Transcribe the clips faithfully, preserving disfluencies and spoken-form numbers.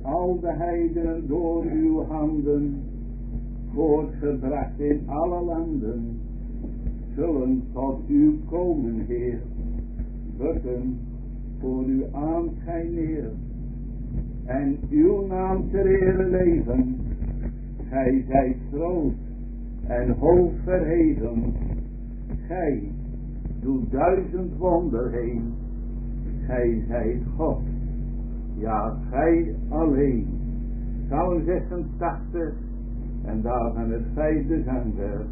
al de heidenen door uw handen voortgebracht in alle landen, zullen tot u komen, Heer, bukken voor uw aanschijn neer, en uw naam ter ere leven. Gij zijt groot en hoog verheven, gij doet duizend wonder heen, gij zijt God, ja gij alleen. Psalm zesentachtig en daarvan het vijfde zangvers.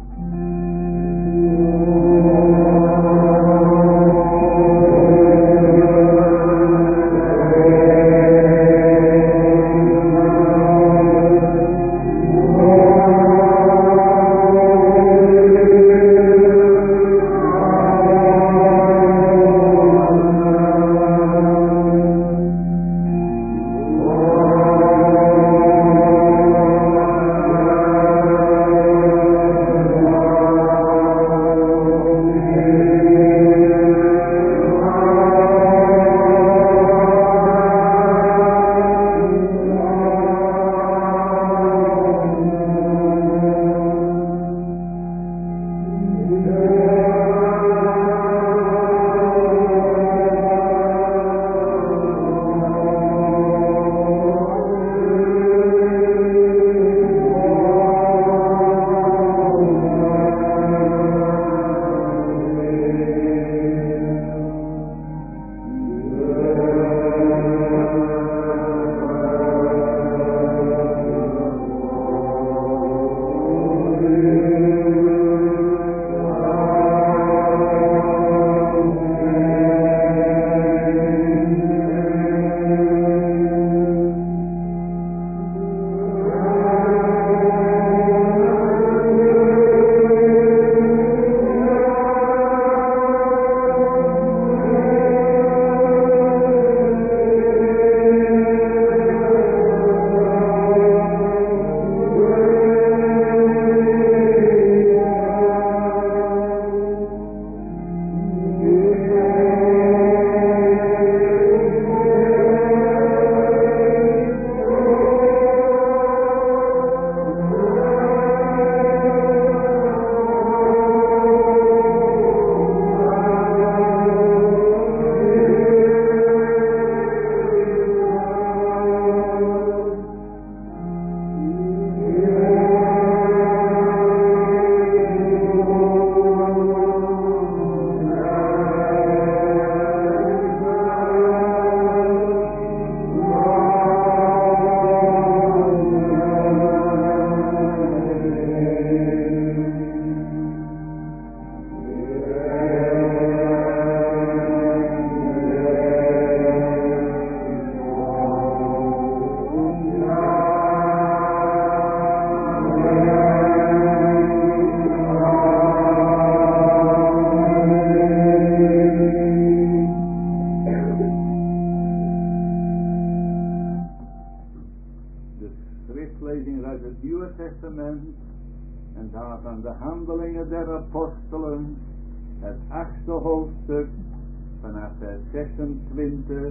zesentwintig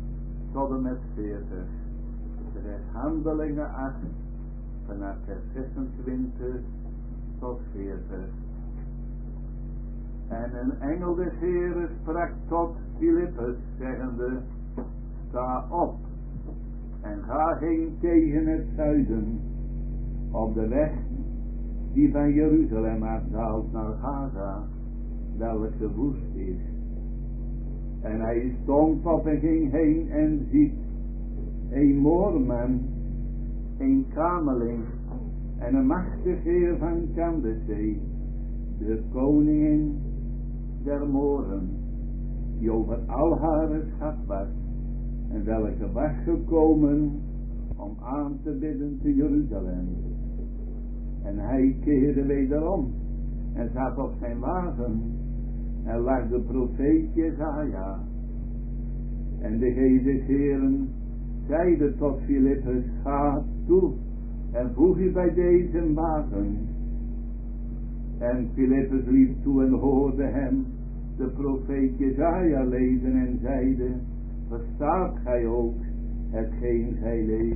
tot en met veertig. De Handelingen acht vanaf vers zesentwintig tot veertig. En een engel des Heeren sprak tot Filippus, zeggende: sta op en ga heen tegen het zuiden, op de weg die van Jeruzalem afdaalt naar Gaza, welke woest is. En hij stond op en ging heen en ziet een moorman, een kameling en een machtig heer van Kandesee, de koningin der Mooren, die over al haar schat was, en welke was gekomen om aan te bidden te Jeruzalem. En hij keerde wederom en zat op zijn wagen en lag de profeet Jesaja. En de geest des Heeren zeide tot Filippus: ga toe en voeg je bij deze wagen. En Filippus liep toe en hoorde hem de profeet Jesaja lezen en zeide: verstaat gij ook hetgeen gij leest.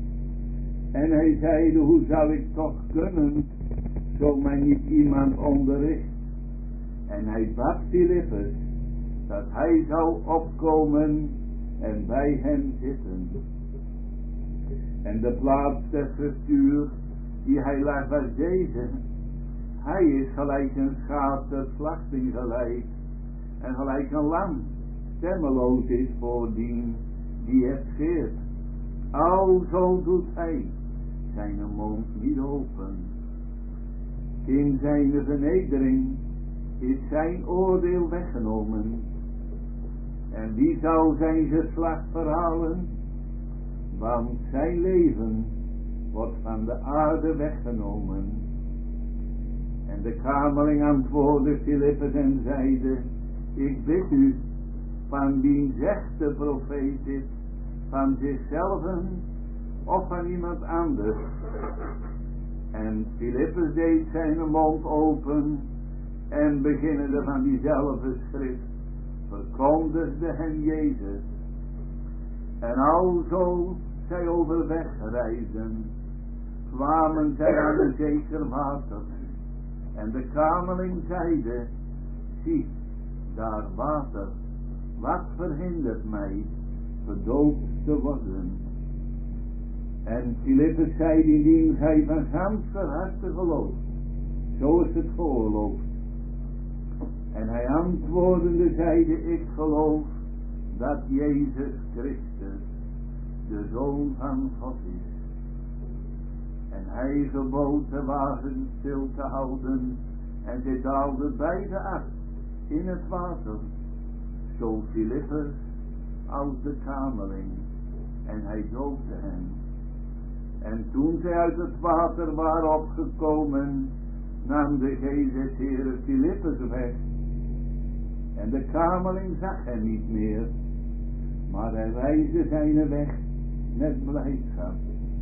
En hij zeide, hoe zal ik toch kunnen, zo mij niet iemand onderricht. En hij bad Filippus, dat hij zou opkomen en bij hem zitten. En de plaats der schriftuur die hij las was deze. Hij is gelijk een schaap ter slachting geleid, en gelijk een lam stemmeloos is voordien die het scheert. Alzo doet hij zijn mond niet open. In zijn vernedering is zijn oordeel weggenomen. En wie zou zijn geslacht verhalen? Want zijn leven wordt van de aarde weggenomen. En de kamerling antwoordde Filippus en zeide, ik bid u, van wie zegt de profeet dit, van zichzelf of van iemand anders? En Filippus deed zijn mond open en beginnende van diezelfde schrift verkondigde hem Jezus. En alzo zij overweg reisden, kwamen zij aan een zeker water. En de kamerling zeide, zie, daar water, wat verhindert mij gedoopt te worden? En Filippus zei, indien gij van ganse harte gelooft, zo is het geoorloofd. En hij antwoordende zeide, ik geloof dat Jezus Christus de Zoon van God is. En hij gebood de wagen stil te houden, en zij daalden beide af in het water, zo Filippus als de kamerling, en hij doopte hen. En toen zij uit het water waren opgekomen, nam de geest des Heeren Filippus weg. En de kamerling zag hem niet meer, maar hij wijzde zijn weg met blijdschap.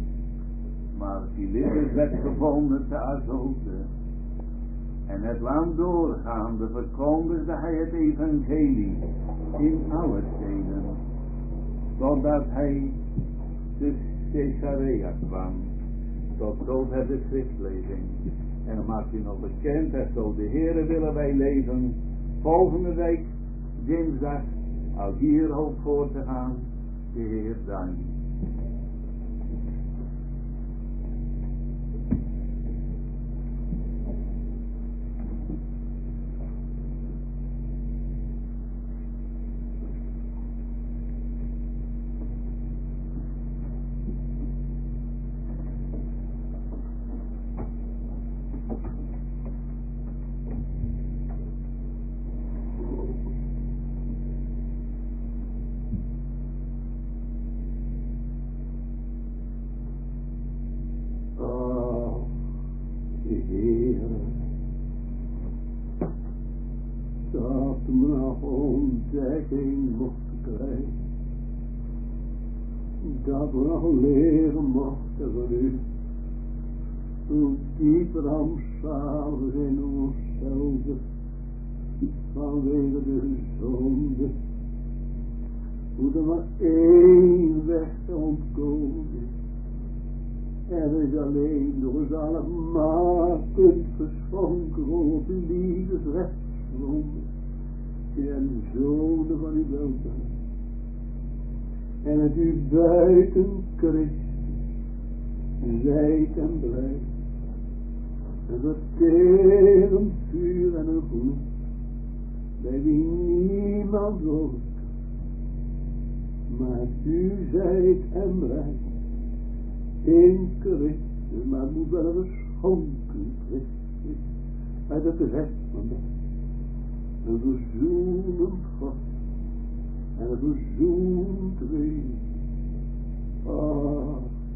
Maar Filippus werd gevonden te Azote. En het land doorgaande verkondigde hij het evangelie in alle steden, totdat hij te Caesarea kwam. Tot zover de schriftlezing. En dan maakt u nog bekend, dat zo de Heere willen wij leven volgende week dinsdag al hier ook voor te gaan, de Heer dank. Ontdekking mochten krijgen, dat we nog leren mochten van u, hoe diep rampzalig in onszelf, vanwege de zonde, hoe er maar één weg te ontkomen is, en is alleen door zaligmakend geschonken op liefdesrechtsgronden en zonen van uw weldaad. En het u buiten Christus zijt en blijft. En verterend vuur en een gloed, bij wie niemand woont. Maar u zijt en blijft in Christus, maar moet wel geschonken Christus uit het recht van de een verzoenend God en een verzoenend wezen. Ah,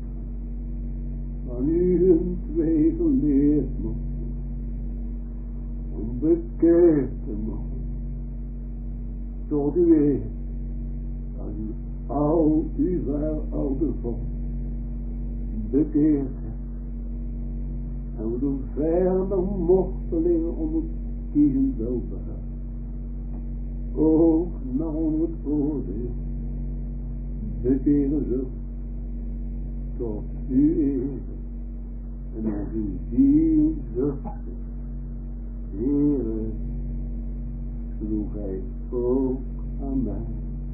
van u een twee geleerd mochten, om bekeerd te mogen, tot u eer, dat u al uw wel oude volk bekeerd hebt. En we doen verder mochtelingen om het kiezen welbehagen. Ook naar onder het oordeel het Heere zucht tot uw eer. En als uw ziel zucht, Heere, sloeg hij ook aan mij.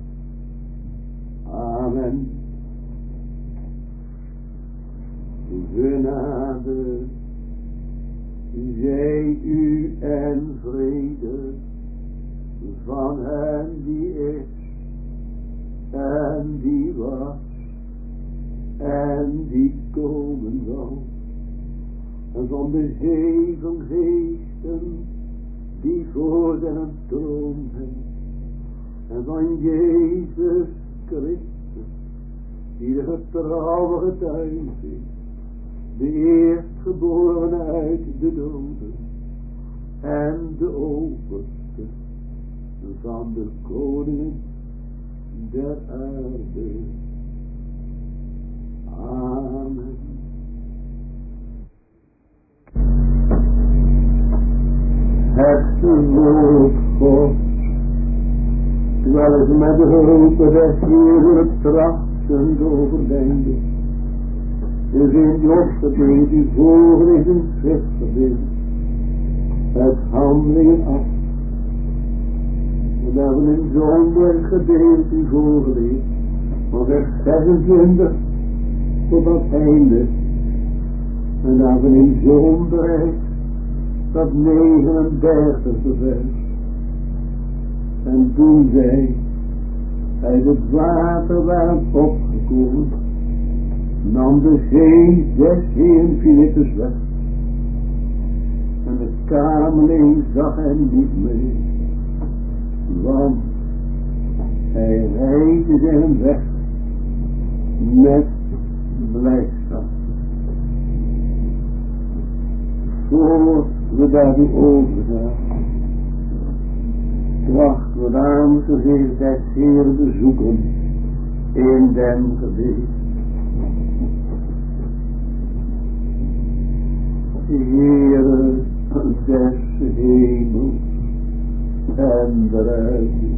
Amen. Genade, zij u en vrede van hem die is en die was en die komen zal, en van de zeven geesten die voor zijn troon zijn, en van Jezus Christus die de getrouwe getuige is, de eerstgeborene uit de doden en de overste van de koningen der aarde. Amen. Het woord God, terwijl ik met de hulp des Heeren trachtend overdenken, is in Job gedeeld die voorgelezen in schrift gedeeld, het handelingen af. We hebben in zo'n gedeeld die voorgelezen, van vers zesentwintig tot het einde. En dan hebben we in zo'n bereik dat negenendertigste vers. En toen zij uit het water waren opgekomen, nam de geest des Heeren Filippus weg. En de kamerling zag hem niet meer, want hij reisde zijn weg met blijdschap. Voor we daartoe overgaan, trachten we dames en heren des Heeren bezoeken in den gebed. Heere des hemels en de ruimte.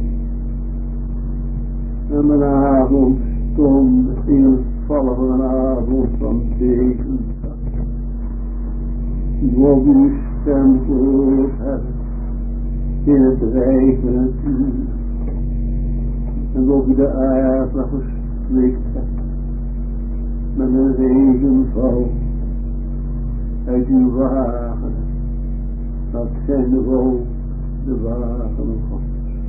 En mijn avond stond in het vallen van een avond van tegenslag. Die op uw stem gehoord hebben in het rijke natuur. En op de aarde gesplikt hebt met een regenval uit uw wagen, dat zijn de wolk, de wagen God.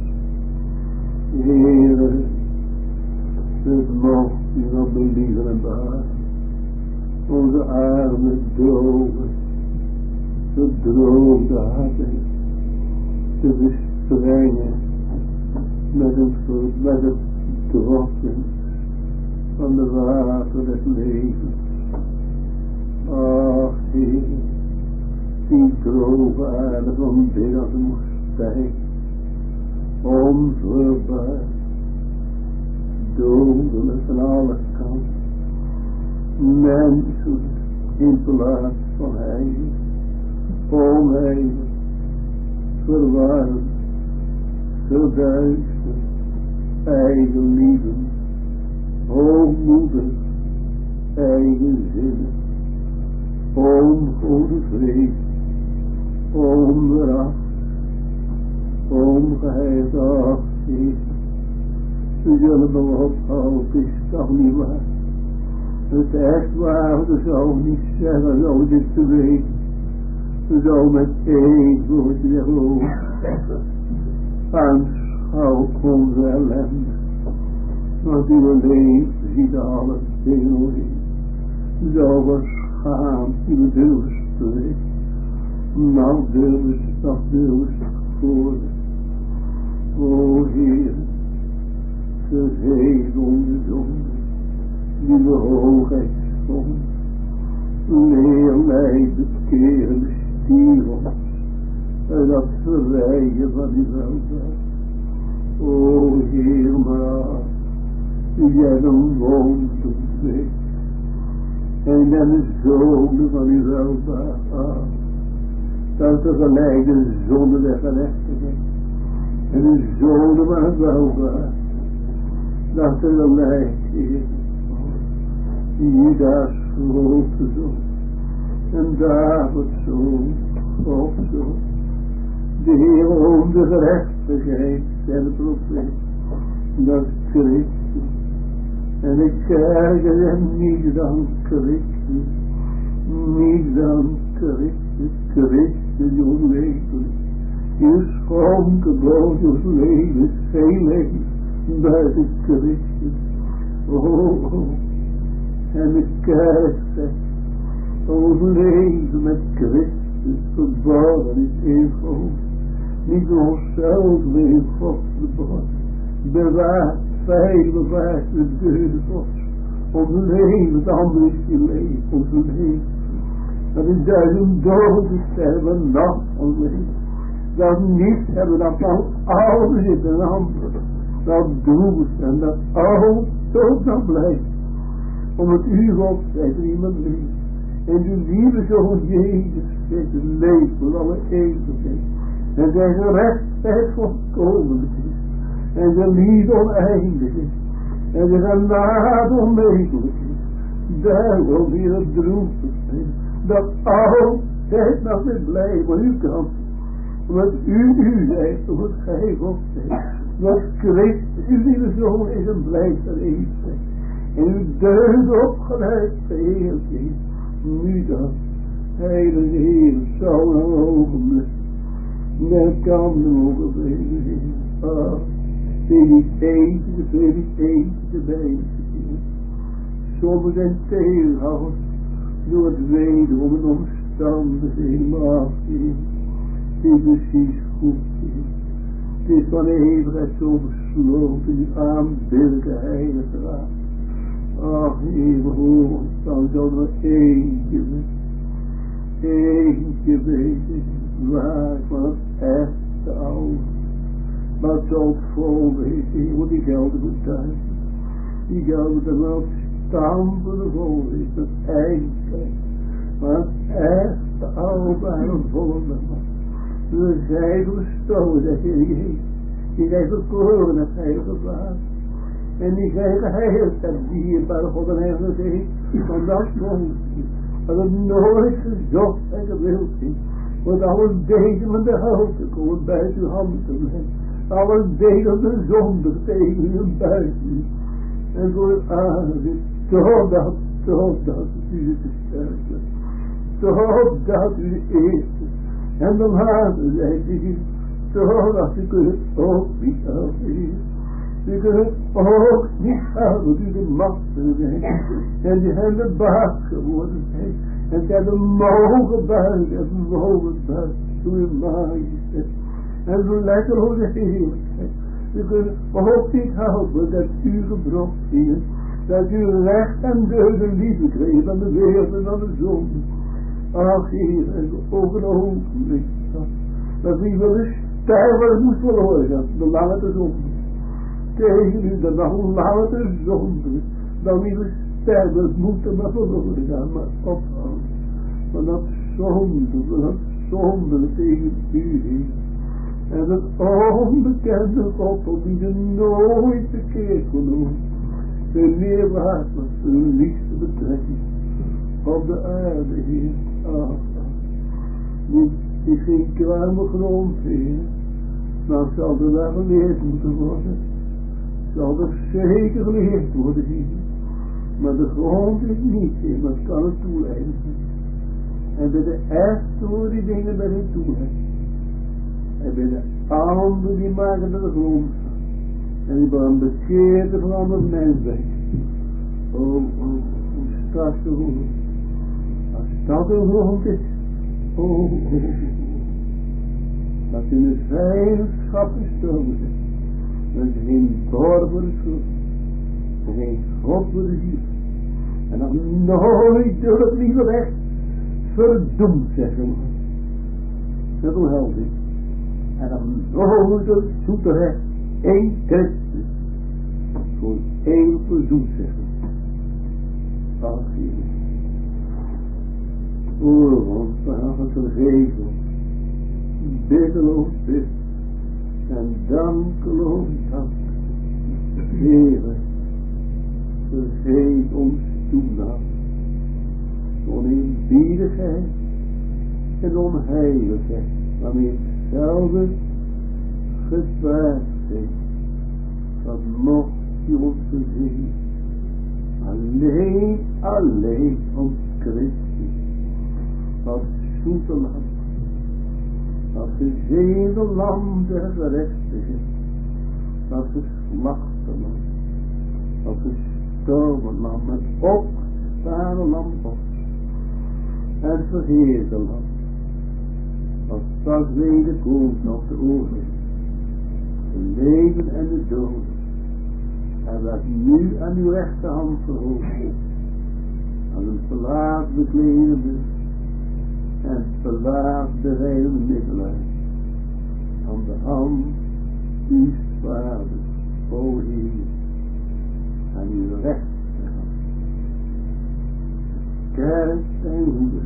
Heere, het mocht u nog believen en baar, onze arme doven, gedroogde harten, te bestrengen met een met het droppen van de water des levens. Ach, Heer, die droge aarde van dit als een woestijn, onvruchtbaar, dodelijk van alle kanten, menselijk in plaats van heilig, onheilig, verwarmd, verduisterd, eigenlievend, hoogmoedig, eigenzinnig, ongoede vrees, onberacht, ongeheeld, ach, Heer, u zullen nog ophouden, het is toch niet waar. Het echt waar, we zouden niet zeggen, zo dit te weten. We zouden met één woord zeggen, oh, aanschouw onze ellende, want uw leven ziet alles tegen ons in. Zo verschaamt uw durven spreken, nou durven, nog durven voor. O Heer, vergeef onze zonde, die we hoogheid stond. Leer mij bekeren, stier ons, en dat verrijden van uw welvaart. O Heer, maar jij dan woont op weg, en dan de zonen van uw welvaart. Dat tegelijk de zonde der gerechtigheid, en de zonen van het welvaart. dat er een lijst is. Judas grote zoon. En David zoon. God zoon. De Heer om de gerechtigheid en de profeet. Dat is Christus. En de kerk is hem niet dan Christus. Niet dan Christus. Christus jouw leven. Je schonken jouw leven. Geen leven. Buiten Christus. Oh, oh. En de kerk zegt. Ons leven met Christus verborgen is in God. Niet onszelf, maar in God verborgen. Bewaard, veilig bewaard de deur Gods. Ons leven, het andere is je leven, ons leven. Dat is duizend doden sterven, nacht ons leven. Dat niet hebben, dat van alles is een ander. Dat doet en dat alles tot dan blijft. Om het uur op zijt er iemand leeft. En de lieve zoon Jezus zegt het leeft voor alle eeuwigheid. En zijn gerechtigheid volkomen is. En zijn liefde oneindig is. En zijn genade onmetelijk is. Daarom hier het droevig zijn. Dat altijd nog weer blijven voor uw kant. Omdat u u zijt, omdat gij God zijt. Dat Christus, uw lieve zoon is en blijft er eeuwig. En uw deugd opgeleid verheerlijk is. Nu dan, heilige Heer, zal een ogenblik. Dat kan de mogen blijven. Ah, wil niet eten, wil niet eten erbij. Sommigen zijn tegenhouden door het weten om een omstandigheden, maar afgeven. Het is precies goed. Het is van de eeuwigheid zo besloten, die aanbidelijke heilige raad. Ach, Heer, hoor, dan zal er eentje weten. Eentje weten, waar van het echte oude. Maar het zal het vol weten, want die gelden betuigen. Die gelden er wel stampen vol is, dat eindtijd. Maar het echte oude en het volle man. We zijn verstoten, zegt Heer Jezus. Die zijn verkoren, dat heilige Vader. En die zijn geheild en dierbare God en heilige Geest. Van dat komt dat het nooit gezocht en gewild is. Want alles deed om de houten komen buiten uw handen te blijven. Alles deed om de zonde tegen uw buiten. En voor uw aangezicht. Totdat, totdat u de sterkte. Totdat u de eerste. En de laatste zijt u. Totdat u kunt ook niet afwezen. U kunt het ook niet houden, dat u de machten bent. En die zijn de baas geworden zijn. En zij de mogen buigen en mogen buigen. Door uw majesteit. En zo lekker hoe de heerlijkheid. U kunt ook niet houden dat u gebrocht is. Dat u recht en deugd liefde kreeg van de wereld en van de zonde. Ach Heer, en ook een ogenblik. Dat wie wel eens sterven moest verloren gaan. De lange te zonde. Tegen u dat nog langer te zonde. Dan wie we sterven moeten maar verloren gaan. Maar ophouden. Van dat zonde, van dat zonde tegen u heen. En dat onbekende God op die ze nooit verkeerd kon doen. De meerwaard was de liefste betrekking op de aarde, Heer. Ah, dit is geen kruime grond, Heer. Maar zal er wel geleerd moeten worden. Zal er zeker geleerd worden, Heer. Maar de grond is niet, Heer, maar het kan het toeleiden. En bij de echte worden die dingen bij het toeleiden. En bij de anderen die maken de grond. En die worden bekeerd van andere mensheid. Oh, oh, hoe straks de grond. Als dat een grond is. Oh, oh, oh. Dat in de vijandschap gestoken is. Dat is geen dorp voor de schuld. Dat is geen God voor de ziel. En nog nooit door het lieve weg verdoemd zeggen. Dat is helder. En dan nooit door het zoete recht één Christus voor eeuwig verzoend zeggen. Ach, Heer. O, want we gaan het vergeven. Biddeloos bid. En dankeloos dank. Heer. ons toelaat. Oneerbiedigheid en onheiligheid, waarmee het zelfde gezwaard heeft, dat mocht je ons gezien. Alleen, alleen om Christus, dat zoete lam, dat gezegende lam der gerechtigheid, dat geslachte lam, dat gestorven lam, het opgestane lam God, het verheerde lam, dat straks wederkomt op de oorlog, de leven en de dood, en dat nu aan uw rechterhand verhoogd, als een verlaat bekledende en verlaat bereidende middelaar, aan de hand uw vader, o Heer, aan uw rechterhand. Kerk zijn hoeder,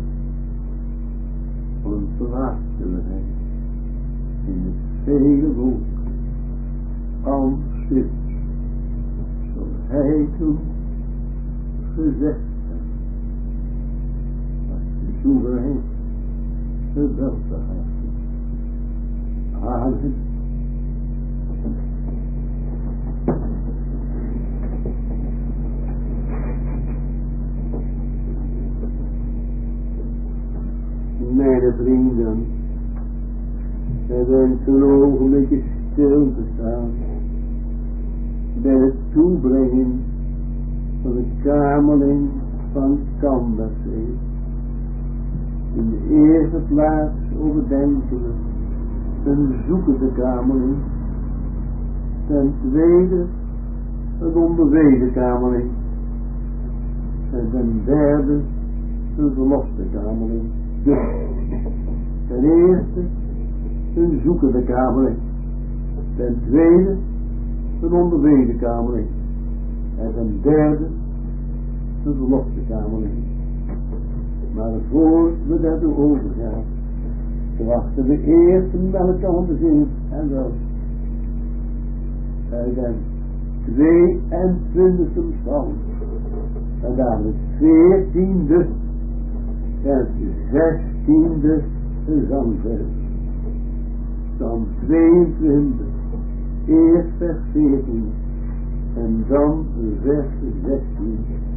van een verlaatelijkheid in het vele woord, als dit, zoals hij toen gezegd heeft, als de soeverein geweld te hebben. Amen. Mijn vrienden, wij wensen een ogenblikje stil te staan bij het toebrengen van de kamerling van Kandersee. In de eerste plaats overdenken we een zoekende kamerling, ten tweede een onderwezen kamerling en ten derde een verloste kamerling. Dus ten eerste een zoekende kamerling, ten tweede een onderwezen kamerling en ten derde een verloste kamerling. Maar voor we daartoe overgaan, wachten we eerst een welke te zien en wel uit de tweeëntwintigste psalm en dan het veertiende en het zestiende zangvers. Dan tweeëntwintig, eerst vers veertien en dan vers zestien.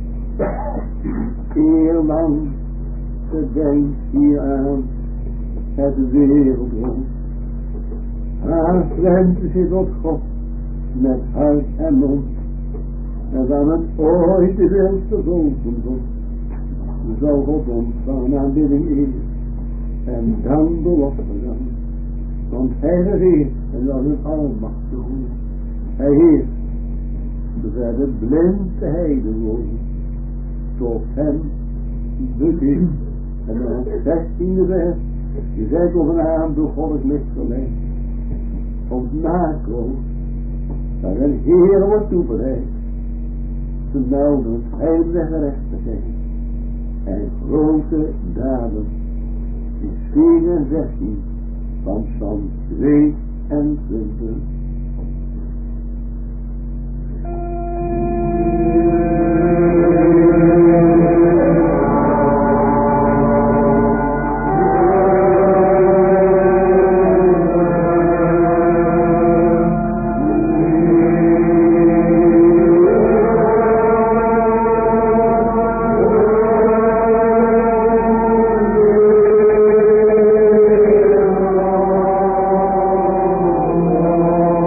Eerlang gedenkt hier aan het wereldrond. Haar vrente zit op God met hart en mond. En dan het ooit de wil vervolgen wordt, zal God ons van aanbidding eer en dan belofte dan. Want hij regeert en dan het almacht doen. Hij heerst, zover de blinde heiden wonen, tot hem bekeert. En dan het zestiende vers, je zijt op een avond door Gods licht verleid, komt nakroos, waar een Heer wordt toebereid, te melden het heil der gerechtigheid en grote daden. In vier en zestien van Psalm tweeëntwintig. Oh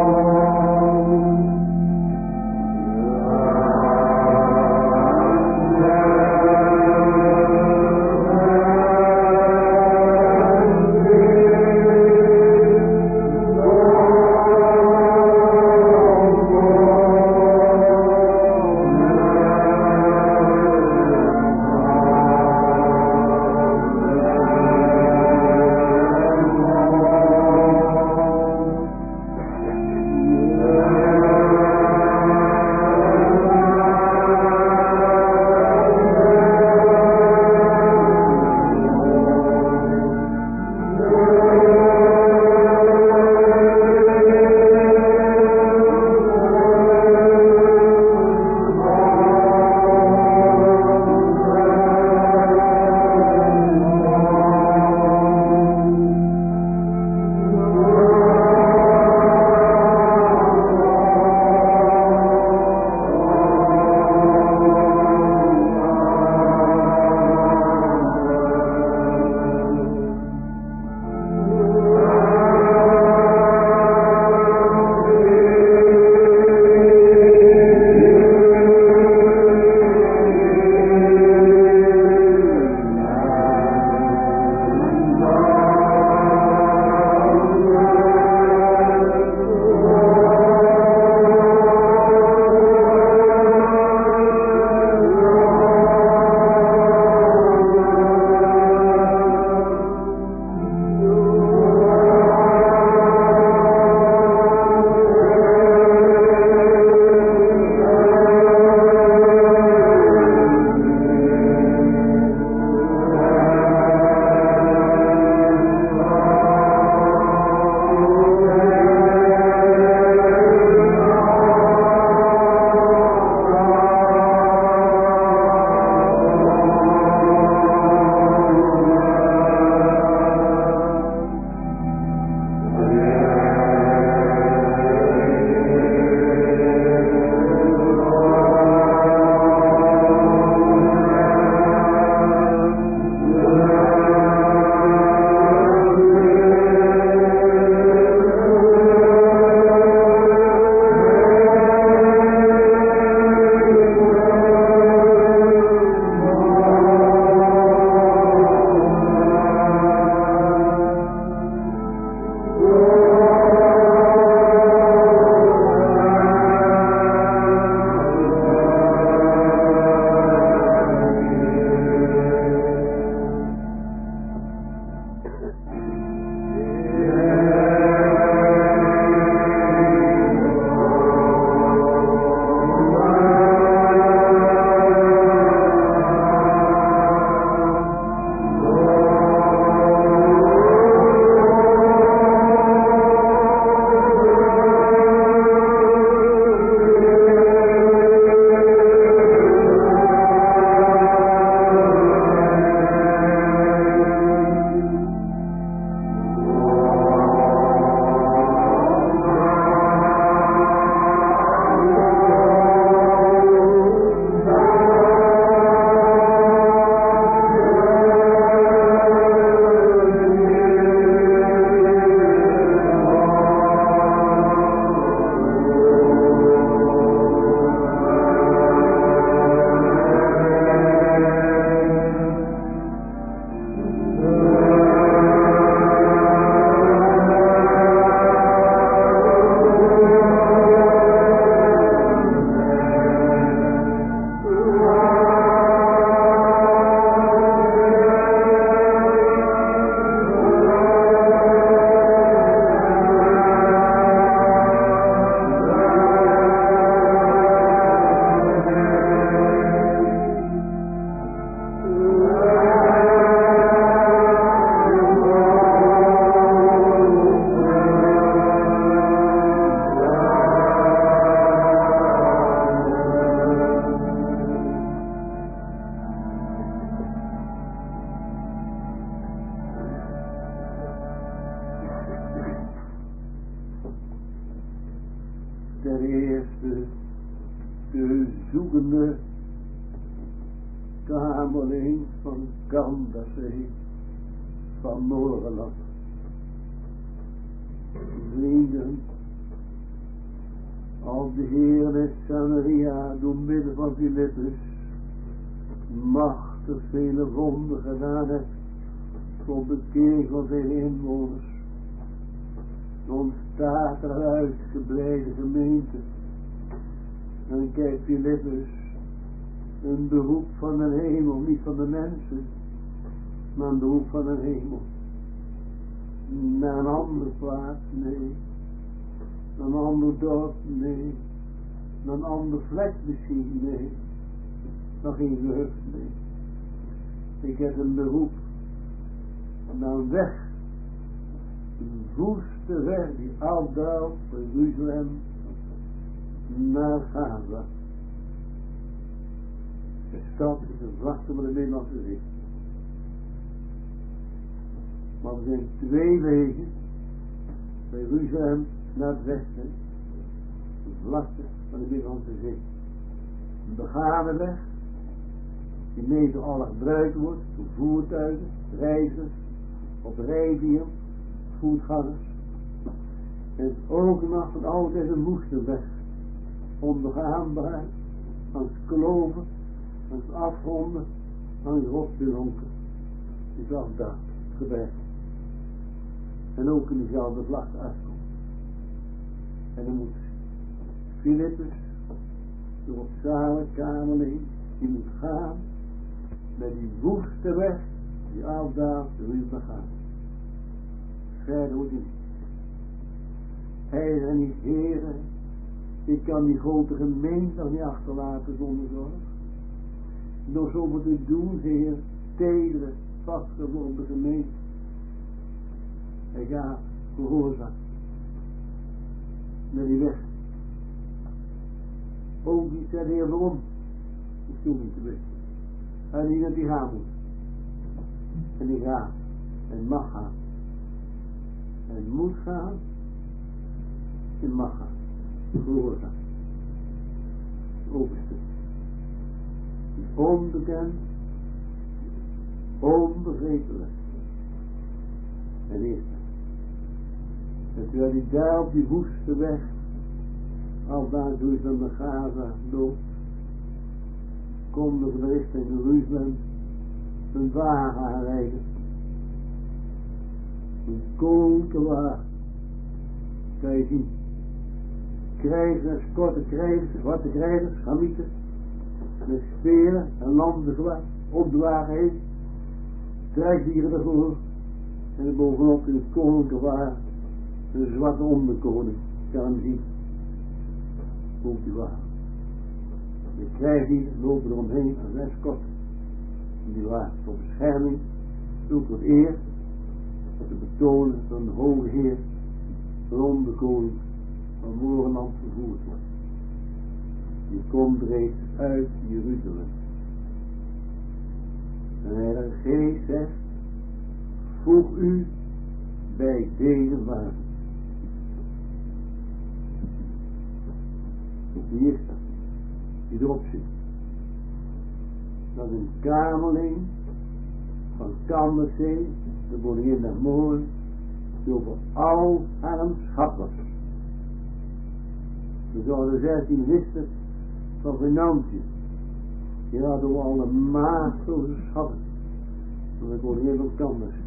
de zoekende kamerling van Kandasee van Morgenland. Vrienden, als de Heer met Samaria door middel van Philippus machtig vele wonden gedaan heeft voor bekering van zijn inwoners, ontstaat er een uitgebreide gemeente. En dan kijkt Philippus een beroep van de hemel, niet van de mensen, maar een beroep van de hemel. Naar een andere plaats, nee. Naar een ander dorp, nee. Naar een ander vlek misschien, nee. Nog geen gehucht, nee. Ik heb een beroep naar een weg, een woeste weg die afdaalt van Jeruzalem naar Gaza. De stad is een vlakte van de Middellandse Zee. Maar er zijn twee wegen van Jeruzalem naar het westen, de vlakte van de Middellandse Zee. Een begane weg, die meestal gebruikt wordt door voertuigen, reizigers, op rijdieren, voetgangers. En ook nog van altijd een woeste weg, onbegaanbaar, langs kloven, langs afgronden, langs rotsbelonken. Die zal daar gebergd. En ook in dezelfde vlakte uitkomen. En dan moet Philippus door het zalen kamerling, die moet gaan met die woeste weg die afdaalt door u begaan. Verder wordt hij niet. Hij is niet heren. Ik kan die grote gemeente nog niet achterlaten zonder zorg. Door zoveel te doen, heer, tedere, vastgebonden gemeente. Hij gaat gehoorzaam naar die weg. Ook die zei de Heer waarom. Ik hoef niet te weten. En niet dat hij gaan moet. En die gaat. En mag gaan. En moet gaan. En mag gaan. Gehoorzaam. Overste. Onbekend. Onbegrijpelijk. En eerste. En terwijl hij daar op die woeste weg, al daar doe je van de Gaza loopt, komt er richting Jeruzalem een wagen aanrijden. Een koninklijke wagen. Kan je zien. Krijgers, korte krijgers, zwarte krijgers, gamieten, met speren en landen zwaar op de wagen heen. Strijddieren ervoor. En er bovenop in het koninklijke wagen een zwarte onderkoning. Kan hem zien. Op die wagen. De krijgdieren lopen eromheen als escort. En die wagen voor bescherming. Ook wat eer. Om te betonen dat een hoge heer, een onderkoning van Morgenland vervoerd wordt. Die komt reeds uit Jeruzalem. En Heilige Geest zegt, voeg u bij deze wagen. Wie is dat? Die erop zit. Dat is een kamerling van Kandasee, de koningin der Moren, die over al haar schat was. We zouden zestien ministers van Financiën. Die hadden we alle maatloze schatten van de koningin van Kandasee.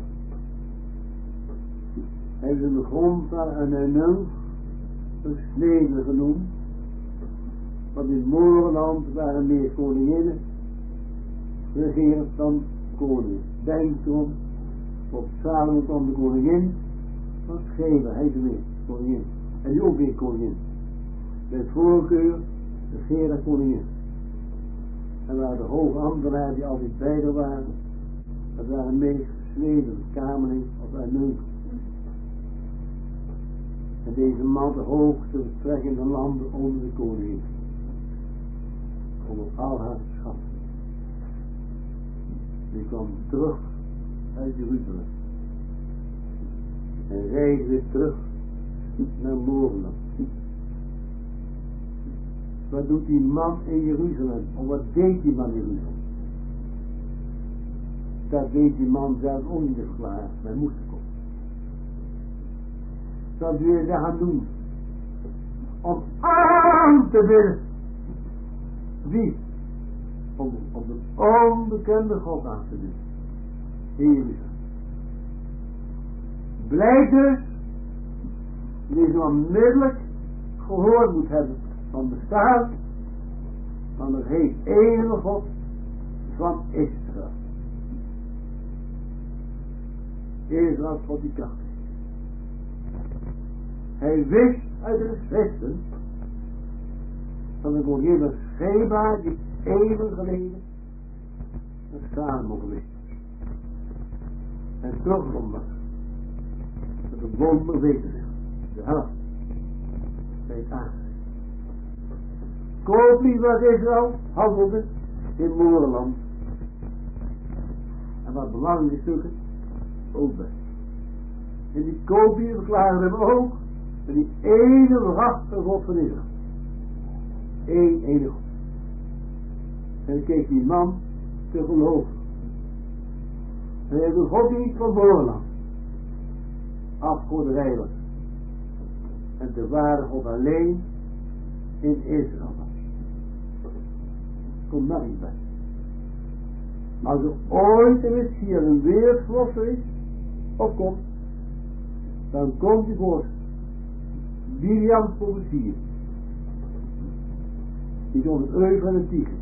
Hebben ze de grond daar een enorm versneden genoemd. Want in Morenland waren meer koninginnen regerend dan koning. Denk erom, op Salomon kwam de koningin van Scheba, hij is er weer, koningin. En die ook weer koningin. Bij voorkeur regeerde koningin. En waar de hoge ambtenaren die altijd bij haar waren, dat waren meest gesneden, kamerling of uitneuk. En deze man de hoogste vertrekkende landen onder de koningin. Onder al haar schat. Die kwam terug uit Jeruzalem. En reed weer terug naar Morgenland. Wat doet die man in Jeruzalem? Of wat deed die man in Jeruzalem? Dat weet die man zelf ook niet te verklaren. Wij moesten komen. Dat wil je dat gaan doen. Om aan te bidden. Wie? Om, om de onbekende God aan te bidden. In Jeruzalem. Blijkt dus, die zo onmiddellijk gehoord moet hebben van bestaan van de geen enige God van Israël. Israël God die kracht. Hij wist uit de schriften van de koningin Sheba die eeuwen geleden een Salomo geweest en teruggekomen was. Dat de wonder weten zich. De helft. Bij het aangezicht. Kooplied was Israël handelde in Moorland. En wat belangrijke stukken ook bij. En die kooplied verklaren hem ook met die ene waarachtige God van Israël. Eén enige God. En dan keek die man te geloven. En hij heeft God niet van Moorland. Afgoderij was. En de ware God alleen in Israël was. Komt nog niet bij. Als er ooit een Messias een wereldverlosser is, of komt, dan komt hij voor Williams profetie. Die is onder het oog van een Tigris.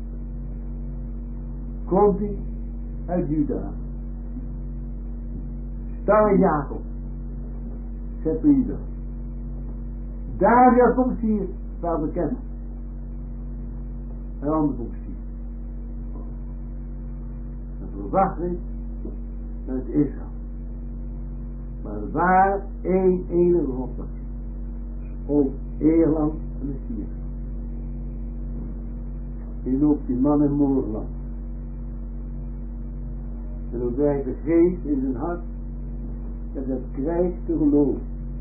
Komt hij uit Juda. Stam Jacob. Sepulide. David komt hier, staat bekend. En andere komt hier. En verwacht is, dat is Israël. Maar waar één enige God was. Ook Eerland en Messias. Die loopt die man in Moorland. En dan krijgt de geest in zijn hart dat het krijgt te geloven.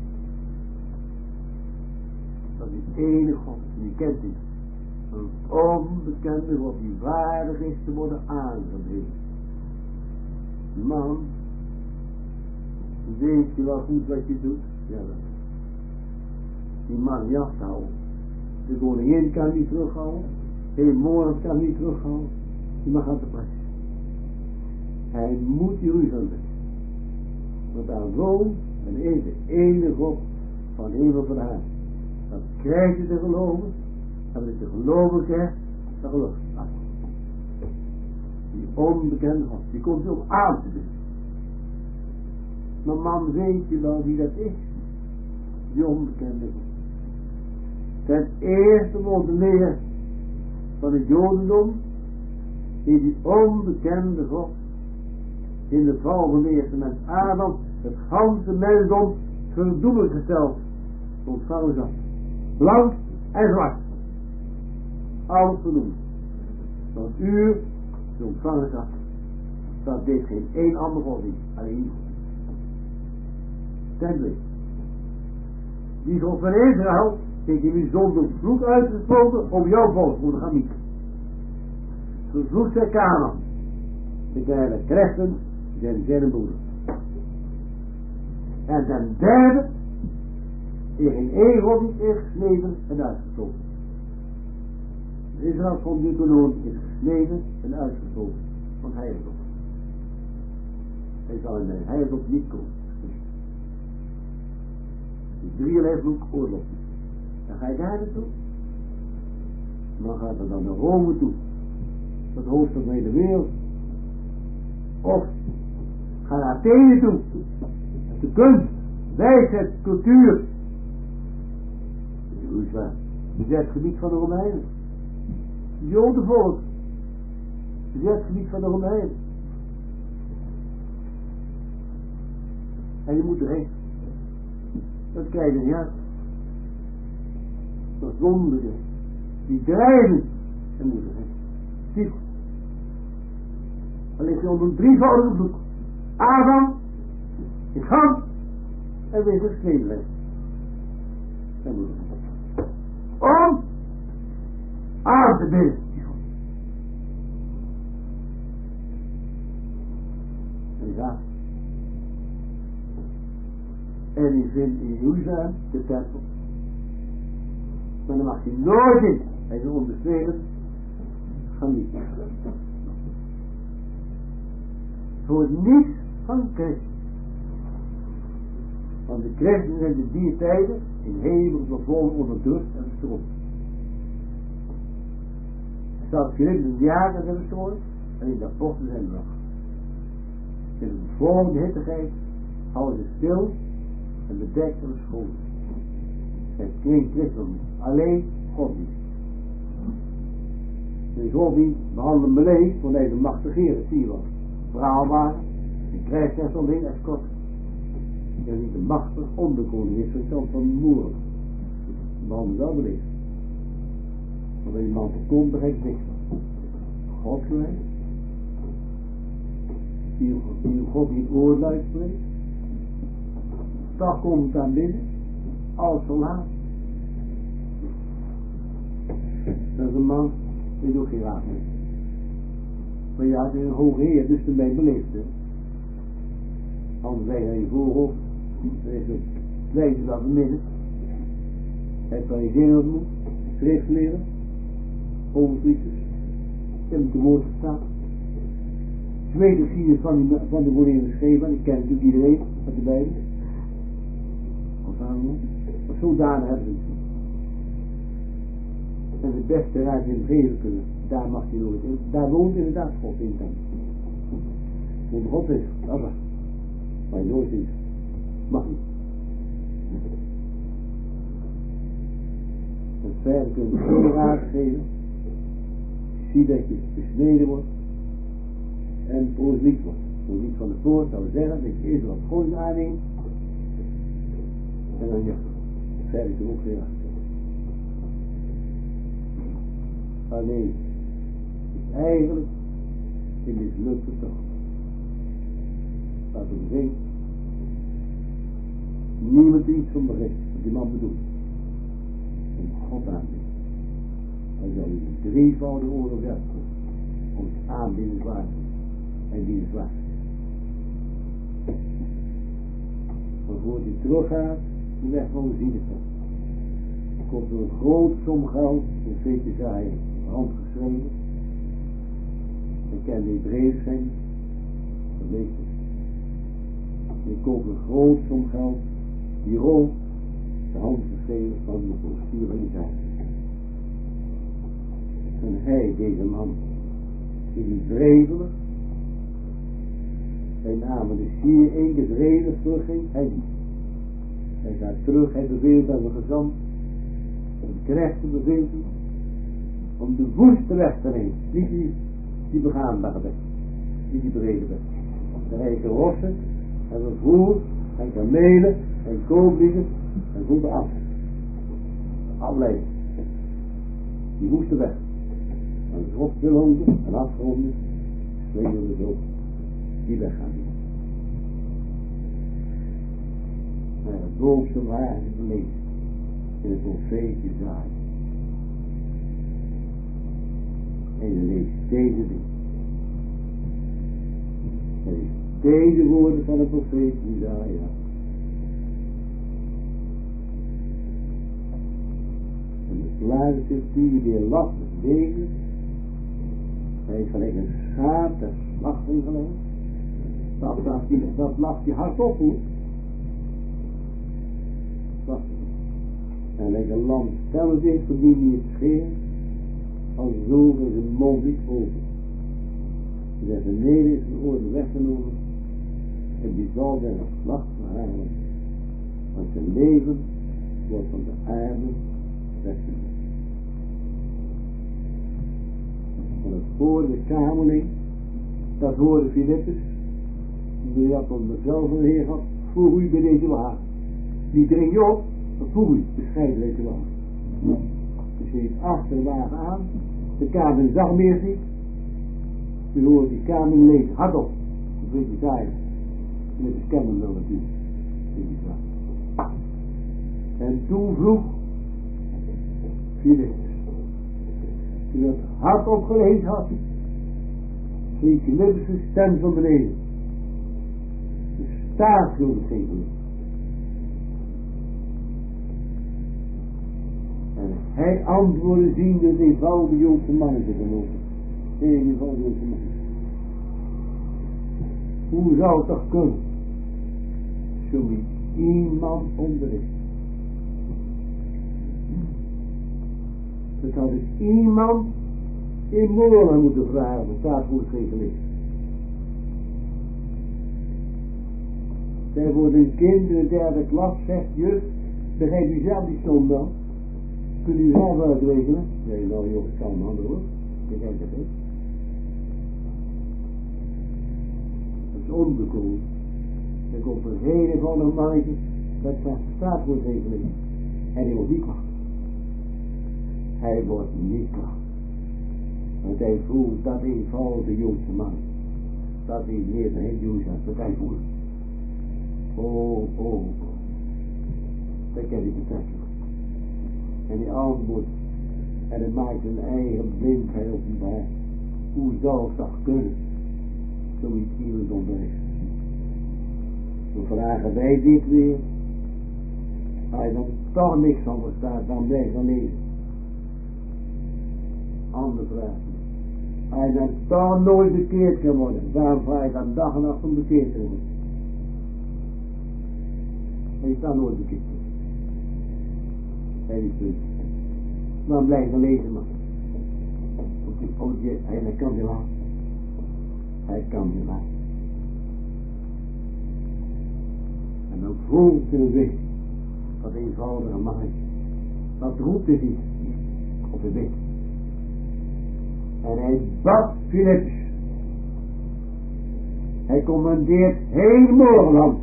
Dat die ene God, die kent hij. Een onbekende God die waardig is te worden aangebeden. Man, weet je wel goed wat je doet? Ja, dat. Die man niet afhouden. De koningin kan niet terughouden. Heel Moorland kan niet terughouden. Die mag aan de prijs. Hij moet Jeruzalem. Want daar woont en is de ene God van hemel van haar. Dat krijg je te geloven. En als je te geloven krijgt, dan geloof je. Die onbekende God, die komt je ook aan te doen. Maar man, weet je wel wie dat is? Die onbekende God. Ten eerste wordt de leer van het Jodendom die die onbekende God in de val van de eerste mens Adam het ganse mensdom verdoemelijk gesteld ontvangen zat. Blank en zwart. Alles verdoemd. Van het uur te ontvangen zat. Dat deed geen één ander God niet. Alleen God. Ten tweede. Die God van Israël heeft die zonder vloek uitgesproken om jouw volk voor de Gamiet. Vervloekt zij Canaan. De derde krechten zijn zijn broeder. En ten derde is in één God niet is gesneden en uitgesproken. Israël van Deuteronomium is gesneden en uitgesproken van heiligdom. Hij zal in de heiligdom niet komen. Die drieërlei vloek oorlog. Dan ga je daar naartoe. Dan gaat er dan naar Rome toe. Dat hoofdstuk van de wereld. Of ga naar Athene toe. De kunst, wijsheid, cultuur. Jeruzalem. Bezet gebied van de Romeinen. Jodenvolk. Bezet gebied van de Romeinen. En je moet erheen. Dat krijg je niet uit. Dat is wonderlijk. Die drijven. En moet erheen. Zie. Dan ligt je onder een drievoudige vloek. Adam, in gang, en weer gesneden werd. En moet erheen. Om aan te bidden. En ja. En die vindt in Jeruzalem de tempel. Maar dan mag hij nooit in. Hij is onbestreden van niet. Voor niets van Christus. Want de christenen zijn de die tijden in hevig vervolgen onderdrukt en verstrooid. Zelfs Philippus in de jaren zijn verstrooid en in de apostelen zijn nog. In de vervolgende hittigheid houden ze stil en bedekt en verscholen. Het klinkt christendom niet, alleen godsdienst. En godsdienst behandelen beleefd van deze machtige heren, zie je wel. Verhaal waren, en krijgsrecht omheen als kort. En niet de machtig onderkoning is van van moeren. Behandelen wel beleefd. Maar als iemand komt, begrijpt niks van. God geweest. Die God die het oor luid spreekt. Toch komt het aan binnen. Alles verlaat. Dat is een man die doet geen raad mee. Maar ja, het is een hoge heer, dus ermee beleefd. Hè. Anders wij aan je voorhoofd. Er is een tweede dat we midden. Het kan je zin ontmoet. Schriftleren. Overvliegers. Je hebt de woord gestaan. Ik weet de geschiedenis van, die, van de woorden geschreven. Die kent natuurlijk iedereen uit de Bijbel. Of aan maar zodanig hebben ze het. En de beste raad in het geven kunnen. Daar mag hij nooit in. Daar woont inderdaad God in. Hoe God is. Dat is het. Maar je nooit in. Mag niet. En verder kun je geen raad geven. Zie dat je besneden wordt. En proseliet wordt. Zo niet van de poort zou zeggen dat je eerst wat God aanneemt. En dan ja. Verder kun je ook geen raad geven. Alleen. Is eigenlijk in mislukte toch. Laten we zien. Niemand iets van begrijpt wat die man bedoelt. Om God aanbidden. Hij zal u een drievoudige oorlog hebben. Om het aanbidden zwaar en die zwaar. Maar voordat hij teruggaat, de weg van de zienigheid. Er komt door een groot som geld, in feite zei handgeschreven. Ik ken de Hebreeën zijn, dat weet je. Ik koop een groot som geld, hierom de hand geschreven van de bestuurorganisatie. En hij, deze man, is niet wrevelig. Zijn naam is hier één keer wrevelig terugging, hij niet. Hij gaat terug, hij beveelt aan de gezant, een knechten beveelt hem, om de woeste weg te nemen, niet die, die begaanbare weg, niet die brede weg. Dan rijden rossen, en vervoer, en kamelen, en kooplieden, en voeten af. Afleiding. Die woeste weg. En rotbelonden en afgronden, slingerde zo. Die weg gaan. Maar het bovenste waar is beleefd. In het profeetje zaai. En je leest deze dingen. En je deze woorden van de profeet Jesaja. En de klare structuur die een last met wegen. Hij is gelijk een schaap ter slachting gelegd. Dat, dat, dat lacht hij hardop hoor. En lijkt een lam stellen zich voor die die het scheert. Als zo is een mond niet open. Ze zeggen nee is een oor weggenomen. En die zal zijn geslacht verhalen. Want zijn leven wordt van de aarde weggenomen. En het hoorde de kamerling. Dat hoorde Philippus. Die had op mezelf een heer gehad. Voer u bij deze wagen. Die dring je op. Dan voer u bescheiden deze wagen. Dus je heeft achter de wagen aan. De kamerling zag meer niet. U hoort die kamerling lezen. Hardop. Dat weet je daar. Met de scannen wel natuurlijk. En toen vroeg Philippus. Toen het hart opgelezen had, klinkt Philippus een stem van beneden. De staat wilde geen geluk. En hij antwoordde ziende het eenvoudige Joodse mannetje genoten. Een eenvoudige Joodse mannetje. Hoe zou het toch kunnen? Zo niet iemand onderricht. Dat had dus iemand in Moorland moeten vragen. Dat staat voor geen gelezen. Zij wordt een kind in de derde klas, zegt juf, begrijp u zelf die som dan? Kunt u zelf uitrekenen? Nee, nou jongens, kan een ander hoor. Ik denk dat niet. Dat is onbekomen. Er komt een hele van een mannetje, dat staat voor geen gelezen. En hij wordt niet kwaad. Hij wordt niet kwaad. Want hij voelt dat eenvoudige Joodse man. Dat hij meer dan heel Joods had, dat hij voelt. Oh, oh, oh. Dat kan hij betrekken. En die antwoordt. En het maakt een eigen blindheid openbaar. Hoe zou het toch kunnen? Zoiets iemand ontbreekt. Dan vragen wij dit weer. Als je dan toch niks van verstaat, dan blijf je lezen. Andere vraag. Als je dan toch nooit bekeerd kan worden, waarom vraag je dan dag en nacht om bekeerd te worden? Hij is dan nooit bekeerd. Hij is punt. Dan blijf je lezen, man. Op die oudje, hij kan je laten. Hij kan je laten. En dan voelt hij weg. Dat eenvoudige mannetje. Dat roept hij niet op de weg. En hij bad Philippus. Hij commandeert heel Moorland.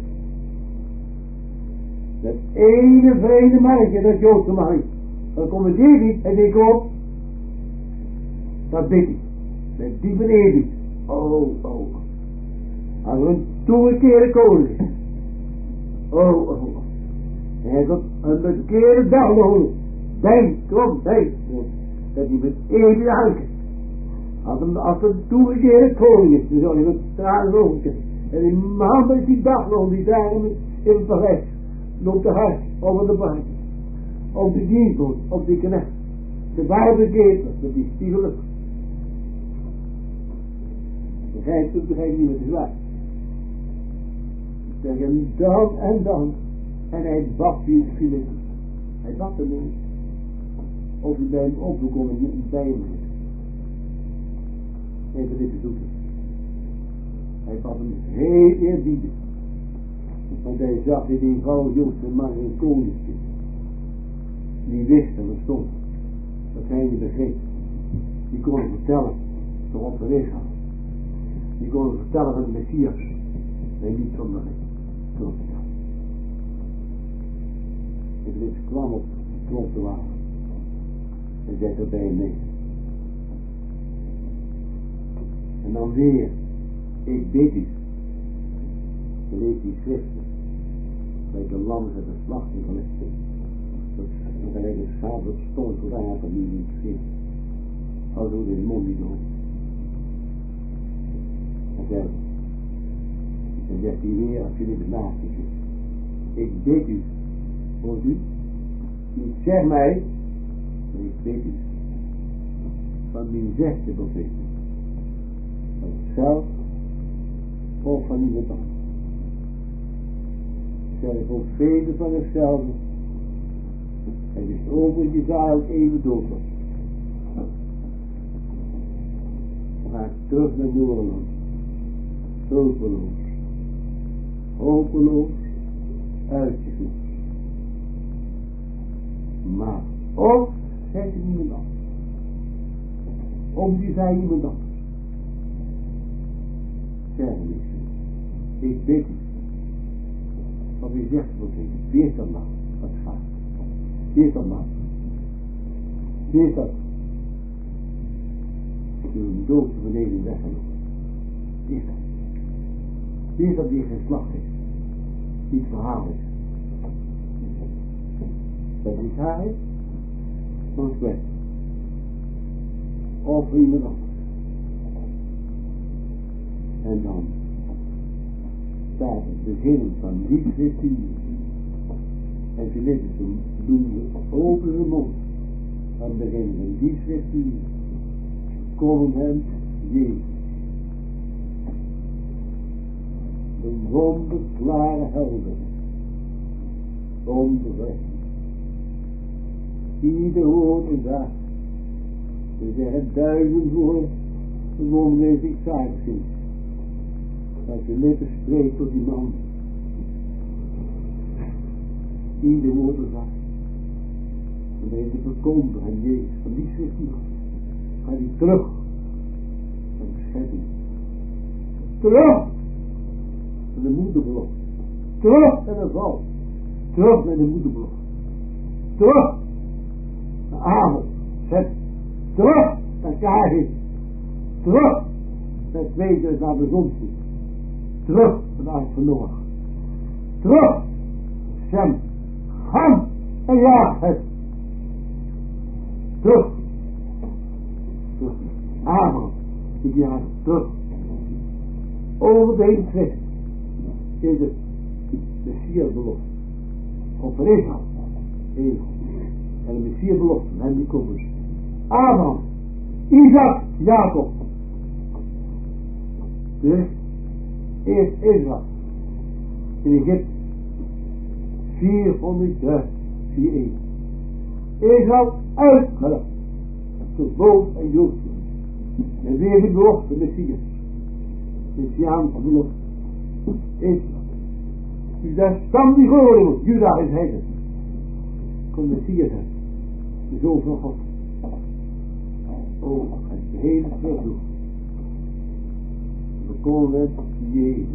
Dat ene vreemde mannetje, dat Joodse mannetje. Dat commandeert hij, hij denkt op. Dat bidt hij. Met diepe eerbied. Oh, oh. Als er een toegekeerde koning is. Oh, oh, oh. En hij komt een bekeerde dag nodig. Denk, kom, denk. Dat hij met eerbied uitkijkt. Als een, als een toegekeerde koning is, dan zal hij met tranen overkijken. En die man met die dagloon, die daar in het paleis loopt te hard over de bank. Op de dienstboot, op die knecht. De waarde ketel, dat is die geluk. Begrijpt u, begrijpt niet wat het is waar. Tegen dan en dan. En hij bad die Philippus. Hij bad hem niet. Of hij bij hem opgekomen bij hem zit. Even dit zoeken. Hij bad hem heel eerbiedig. Want hij zag in die vrouw Joodse man een koninkje. Die wist en verstond. Dat hij niet begreep. Die kon hem vertellen. Toch op de weg gaan. Die kon hem vertellen van de Messias. Nee, niet zonder hem. Kon hem vertellen. En dit kwam op klop te wagen. En zei er bij hem mee. En dan weer. Ik bid u. Je leest die schriften. Bij de lammen uit de slachting gelegd. Dat is gelijk een schaap dat stond voor de apen die niet schreef. Als hoe de mond niet doen. En zei en zegt hij weer als jullie het naast je zit. Ik bid u. Hoort u? Niet zeg mij. Maar ik bid u. Van die zesde profeet. Van zelf. Of van iemand anders. Zijn de profeten van hetzelfde. En is over Jezaja ook even dood was. We gaan terug naar Noorland. Hulpeloos. Hopeloos. Uitgevoerd. Maar of zegt het iemand anders. Of die zei iemand anders. Zeg niet. Ik bid u. Wat u zegt voor zich. Wees dat nou. Dat gaat. Wees dat nou. Wees dat. Ik wil een dood beneden weggenomen. Wees dat. Wees dat die geslacht is. Niet verhaal is. Dat is haar is. Dan is kwijt. of iemand anders. En dan staat het begin van die scriptuur. En Philippus doen ze open de mond. Aan het begin van die scriptuur. Konend Jezus. De wonderklare helder. Onderweg. Ieder woord is daar. Ze zeggen duizend woorden. De wonder is ik zaak zien. Als je lippen spreekt tot die man. Ieder woord is daar. En dan is het verkondigen aan Jezus. Van die scriptuur. Gaat hij terug. Naar de schepping. Terug. Naar de moederbelofte. Terug naar de val. Terug naar de moederbelofte. Terug. Naar Abel. Zet. Terug naar Karin. Terug naar tweede naar de zon toe. Terug naar de ark van Noach. Terug. Sem. Ham. En jaag het. Terug. Terug. Abel. Ik jaag terug. Over de hele schrift is het Messias belofte. Of er is al. En de Messias belofte. En die komt dus. Abraham, Isaac, Jacob. Dus eerst Israël in Egypte. vierhonderd jaar, vier één. Israël uitgelegd. Tot boven en Jozef. En weer de belofte, Messias. Messiaanse belofte. Israël. Dus daar stam die geworden wordt. Juda is heilig. Komt Messias uit. De zoon van God. Oh, het hele terug doen. We komen met Jezus.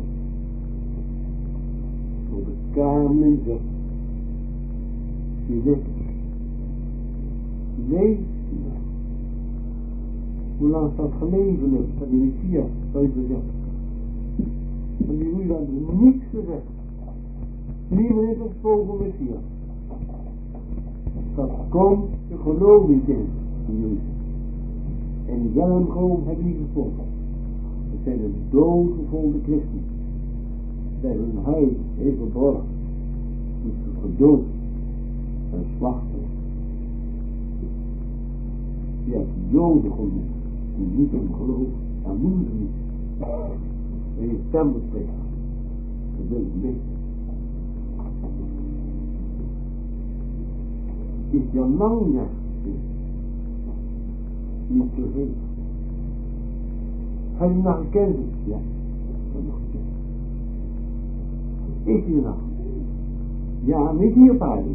Op de kamer zegt. Philippus. Lees je nou. Hoe lang is dat gelezen is? Dat die Messias, zou je zeggen. En die Juda heeft niets gezegd. Niemand heeft gesproken Messias. Dat komt, je geloof niet in. In Jezus. En zelf gewoon hebben niet gevonden. Het zijn de doodgevonden christenen. Bij hun huis heeft verborgen. Die ze gedood en slachten. Die hebben joden geloofd. Die niet om geloof. En moeten ze niet. En je stem bespreken. Dat wil ik niet. Is je lang weg. Niet te veel. Heb je nog gekend? Ja, dat nog gekend. Is je nog? Ja, niet hier op aarde.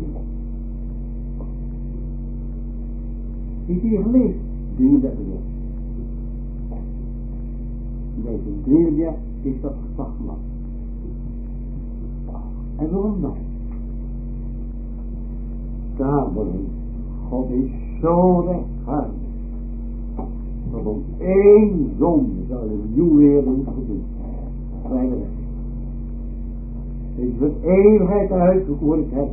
Is hier geleefd? drieëndertig jaar. Bij zijn drieëndertig jaar is dat geslacht gemaakt. En waarom dan? Daarom, God is zo rechtvaardig. Dat om één zonde zou een nieuw leven moeten doen. Vrij recht. Het is voor eeuwigheid uitverkoren hebben.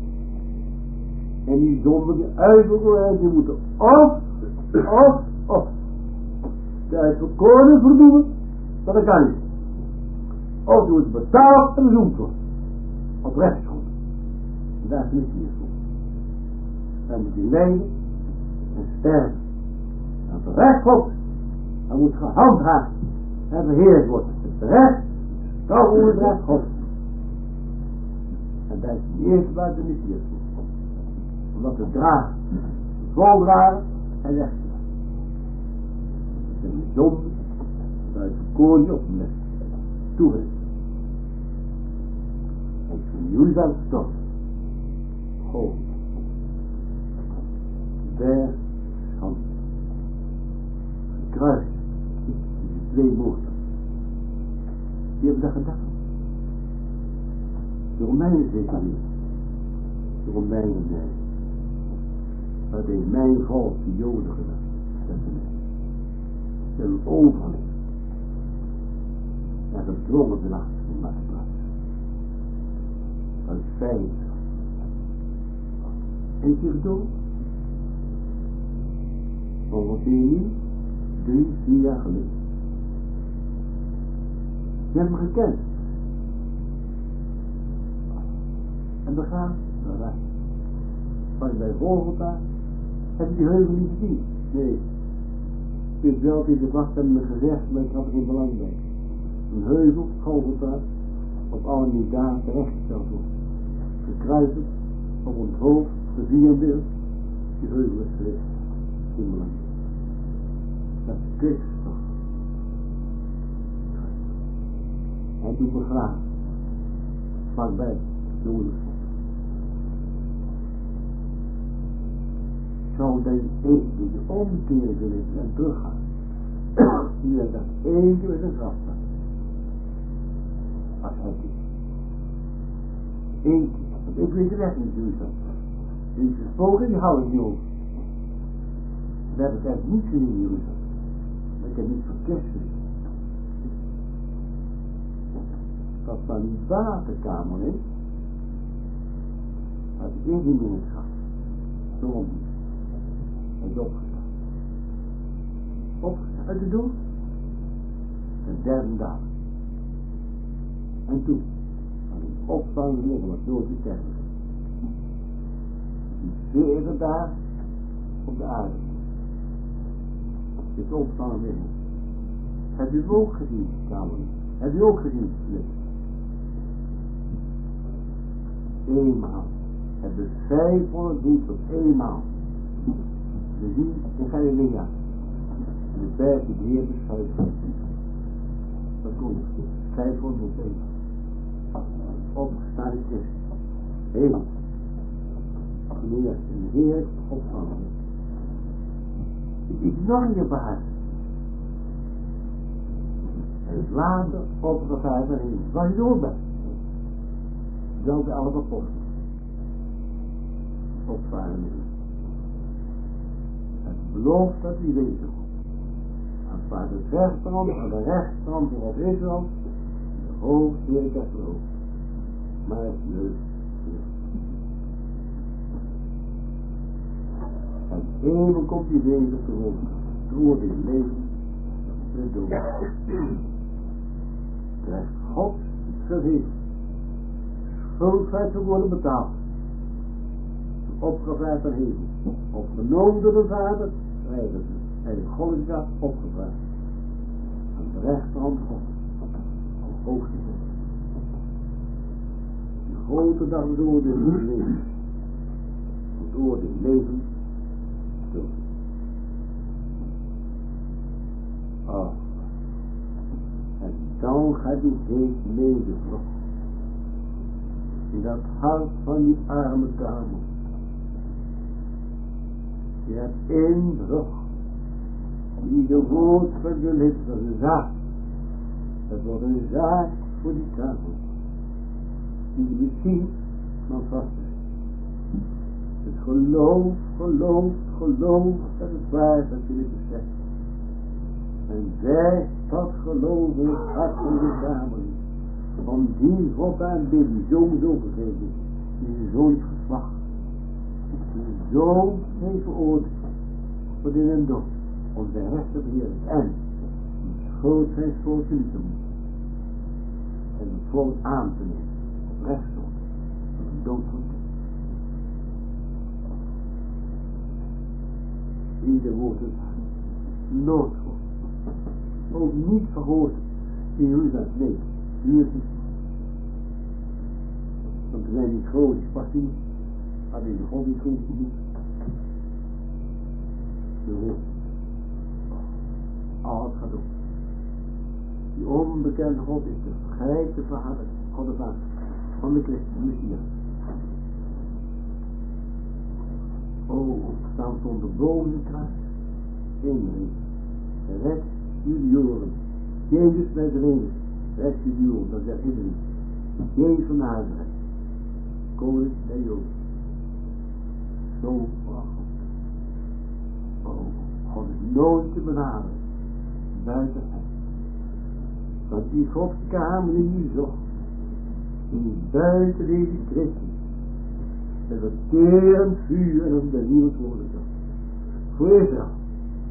En die zonde die uitverkoren die moeten op, op, op. De uitverkoren verdoemen, maar dat kan niet. Of die moet betaald en bezoend worden. Op rechtsgrond. En daar is niet meer voor. Dan moet hij lijden en sterven. En op de rechtgrond, dan moet gehandhaafd en beheerd worden. Het recht, dat onder het rechtgrond. En daar is de eerste buiten niet meer voor. Omdat het draagt, voldragen en recht. Het is een zonde, dat het koning op de toegeeft. En van jullie zijn toch. God. Der schande. Kruis. Die twee moorden. Die hebben dat gedaan. De Romeinen zeker niet. De Romeinen nee. Dat heeft mijn volk, de Joden gedaan. Dat is niet. Ze hebben overal. En gedwongen de nacht in marktplaats. Uit feit. En je gedood. ongeveer nu, drie, vier jaar geleden. Je hebt me gekend. En we gaan naar weg. Van bij Golgotha heb je die heuvel niet gezien. Nee. Ik weet wel dat de wacht hebben me gezegd, maar ik had er geen belang bij. Een heuvel, Golgotha, op alle daar terechtgesteld wordt. Gekruisigd, op ons hoofd, de vierbeeld, die heuvel is gericht. Geen belang. Dat is Christus. En toen begraven. Vlakbij, de oorlogstad. Zou denk ik één keer omkeren willen en teruggaan. Nu heb ik dat één keer in de graf staan. Als hij is. Eén keer. Want ik weet de weg niet hoe dat. Die is gesproken, die hou ik niet over. We hebben het eigenlijk niet gezien in Jeruzalem. Maar ik heb niet verkeerd gezien. Dat van die waterkamer is. Dat is eerst niet meer in het graf. Zo niet. Hij is opgestaan. Opgestaan uit de dood. De derde dag. En toen. Van die opstaande liggen was dood te sterven. Die veertig dagen op de aarde. Dit opstaande liggen. Heb je het ook gezien, kamer? Heb je ook gezien? Nee. Eenmaal. Hebben vijfhonderd doet op eenmaal. We zien in Galilea. En de berg die de Heer beschuift. Dat komt. vijfhonderd op eenmaal. Opgestaan in Christus. Heen. Galilea. En de Heer opstaan. Iets nog in je baard. En is later opgevraagd naar hem. Waar je door bent. Zelfs de elf apostelen. Opvaren met hem. Het belooft dat hij wezen moet. Aan het vader rechterhand, aan de rechterhand voorop Israël. De hoogste heer Kessel. Maar het is leuk. En even komt hij wezen terug. Door dit leven. De dood. Krijgt God verheven. Schuldheid te worden betaald. Opgevraagd aan hemel. Opgenomen door de vader. Rijden ze. En de Golgotha opgevraagd. Aan de rechterhand God. Al hoogste God. Die grote dag door dit leven. Door dit leven. Dood. Ah. En dan gaat die heet medevlucht. In dat hart van die arme kamer. Je hebt één brug. Die de woord van de lippen van de zaak. Dat wordt een zaak voor die kamer. Die je misschien maar vast is. Het geloof, geloof, geloof dat het waar is dat je dit zegt. En wij dat geloof in het hart van de kamer. Om die God aanbidden, die zoon is overgegeven, die zijn zoon is geslacht, die zijn zoon heeft veroordeeld, voor in en dood, om zijn recht te beheren, en om schuld zijn volk niet te moeten, en het volk aan te nemen, op rechtsstoot, van een dood van kind. Ieder woord is nooit gehoord, ook niet verhoord in Jeruzalem, nee. Nu is het. Want we zijn niet groot, die past niet. Alleen de God niet goed genoeg. De hoofd. Alles gaat op. Die onbekende God is de grijze vader, God de vader, van de Christus, de Messias. O, staan stond er boven de kruis. Inring. Red Julioren. Jezus met de reden. Red Julioren, dat zegt iedereen. Jezus van Nazareth. Koning der Joden. Zo prachtig. Oh, God is nooit te benaderen. Buiten hem. Want die Godskamer die nu zocht. Die buiten deze Christus. Met een terend vuur en een benieuwd worden. Voor Israël.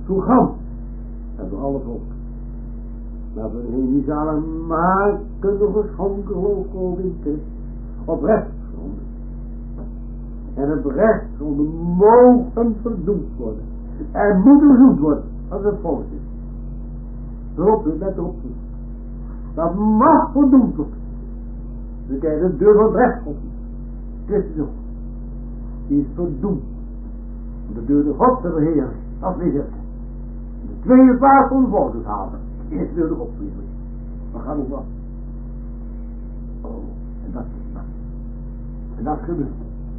Zo gaan. Hebben we alle volk. Maar we zijn niet allemaal kunnen geschonken geloof ik in Christus. Oprecht zonde. En oprecht zonde mogen verdoemd worden. En moeten zoet worden. Als het volk is. Erop, let erop. Dat mag verdoemd worden. Dan krijg je de deur van het recht op. Christus ook. Die is verdoemd. De deur de God te beheren. Dat is het. De tweede plaats van de volkers halen. De eerste deur de God beheren. We gaan ook wat. Oh, en dat is dat. En dat gebeurt.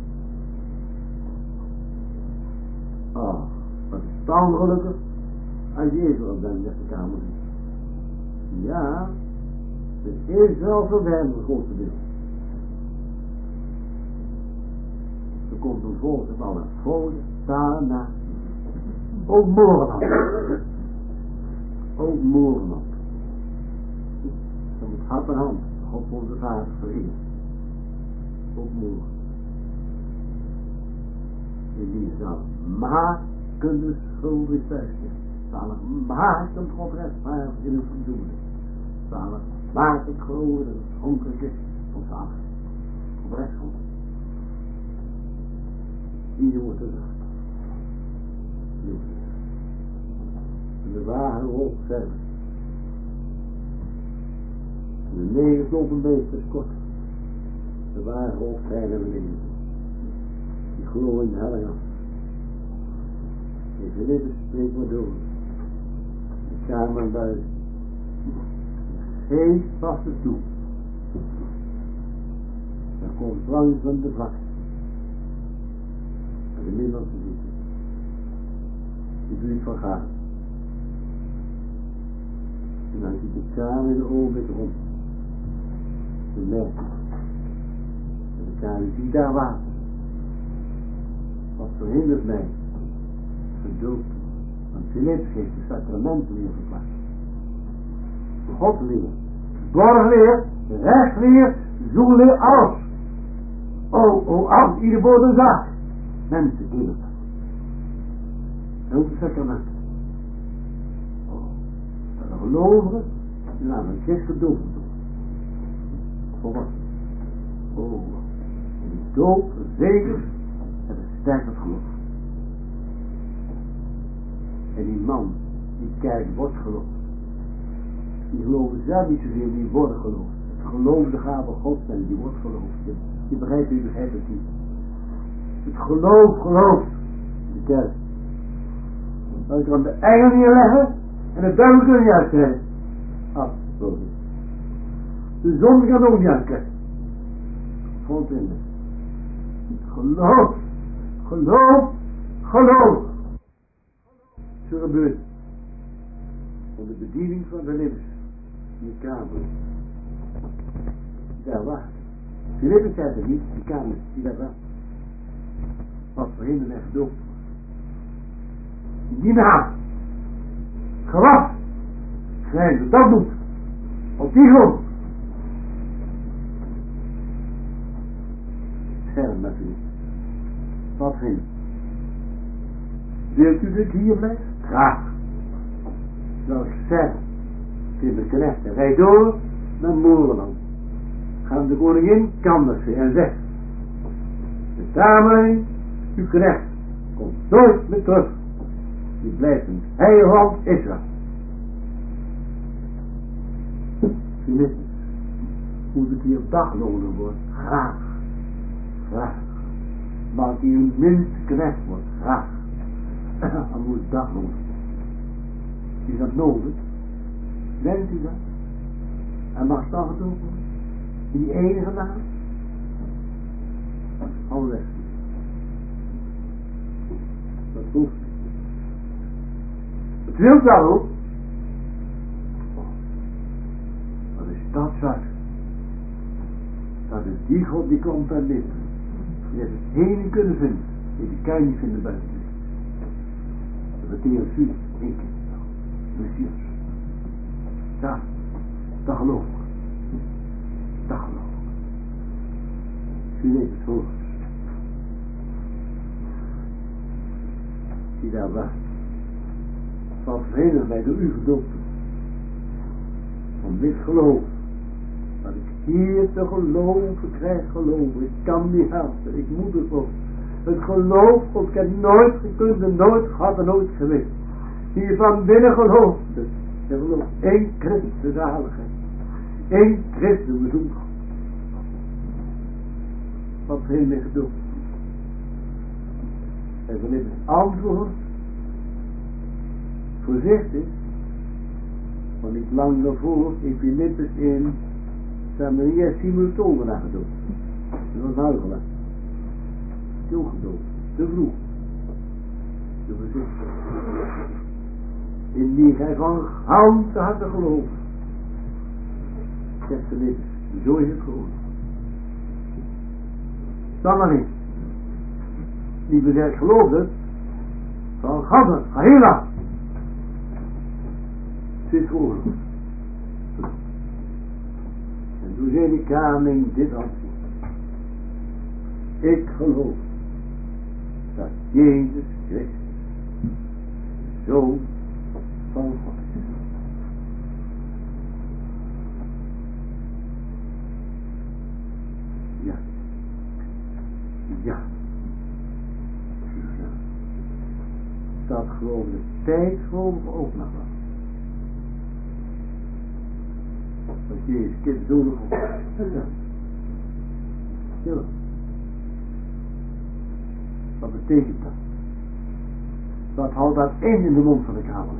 Oh, wat is dan gelukkig. Als je Israël bent, zegt de Kamer. Ja, de Israël van hem een grote deel. Er komt een volk van alle volken daarna. Ook morgen al. Ook morgen al. Dan moet hart en hand God onze vader vereren. Ook morgen. En die zal maken de schuldig thuisje. Zal maken God rechtvaardig in een verdoemenis. Zal maken groter en schonkelijk is van zalig. Oprecht goed. Ieder wordt er zacht. En de wagen ook verder. En de neergeslopen meester is kort. De wagen ook verder naar beneden. Die glooien helling af. In Filippus spreekt maar door. De kamer buiten. Geef vast het toe. Daar komt langs van de vlakte. En de Middellandse ziekte. Die buurt van Gaza. En dan ziet de kamer in de ogen rond. De merk. En de kamer ziet daar water. Wat verhindert mij? Geduld. Want Filippus heeft de sacramenten weer verplaatst. Godleer, borgleer, rechtsleer, zoenleer, alles. Oh, oh, alles, ieder woord een zaak. Mensen, kinderen. Dat is het sacrament. Oh, dat een gelovige, die laat een christ gedoopt doen. Voor wat? Oh, en die doop, verzekerd, het is sterk het geloof. En die man, die kerk wordt geloofd. Die geloven zelf niet zozeer, die worden geloofd. Het geloof de gave God zijn, die wordt geloofd. Je begrijpt, je begrijpt het niet. Het geloof gelooft. De kerk. Als ik aan de engel neerleggen en de duivel kunnen niet uitkrijgen. Absoluut. De zon kan ook niet uitkrijgen. Volgens in geloof. Geloof. Geloof. Zo gebeurt. Voor de bediening van de levens. Die kamer. Daar wacht. Filippus zei het niet, die kamer, die daar wacht. Wat verhindert en gedoopt. Die naam. Gelast. Gij dat doet. Op die grond. Scherm natuurlijk. Wat vindt? Wilt u dit hier blijven? Graag. Zal ik zeggen. In de knechten. Rij door naar Moerland. Gaan de koningin kandigen en zegt. De dame, uw knecht, komt nooit meer terug. Die blijft een heiland Israël. Filippus, moet het hier dagloner worden? Graag. Graag. Maar als hij een minste knecht wordt? Graag. Dan moet het dagloner worden. Is dat nodig? Denkt u dat? En mag dat het ook worden? In die enige naam? Hou weg. Dat hoeft niet. Het wil dat ook. Wat is dat zaak? Dat is die God die komt daar binnen. Die heeft het ene kunnen vinden. Die die kan je niet vinden buiten. Dat betekent vuur. Ik. Messias. Ja, dat geloof ik. Dat geloof ik. Filippus hoort. Die daar wacht. herinnert mij door u gedoopt. Van dit geloof. Dat ik hier te geloven krijg geloven. Ik kan niet helpen. Ik moet het ook. Het geloof, want ik heb nooit gekund en nooit gehad en nooit geweest. Die van binnen gelooft. Je gelooft één Christus zaligheid. Eén Christus bezoek. Wat heeft mij gedoopt? En wanneer het antwoord voorzichtig, want niet lang daarvoor in Filippus in Samaria simultonen aangedoopt. Dat was huigelaar. Stilgedoopt. Te vroeg. Te voorzichtig. Indien gij van ganse harte gelooft. Zegt Filippus. Zo is het gewoon. Dan maar niet. Die bezet geloofde. Van ganse. Ga heel lang. Zit oorlog. En toen zei die kamer dit antwoord. Ik geloof dat Jezus Christus Zoon van God is. Ja. Ja. Ja. Dat geloof de tijd geloof ook nog wel. Dat Jezus Christus Zoon van God is. Ja. Wat betekent dat? Wat houdt dat in in de mond van de kamerlid?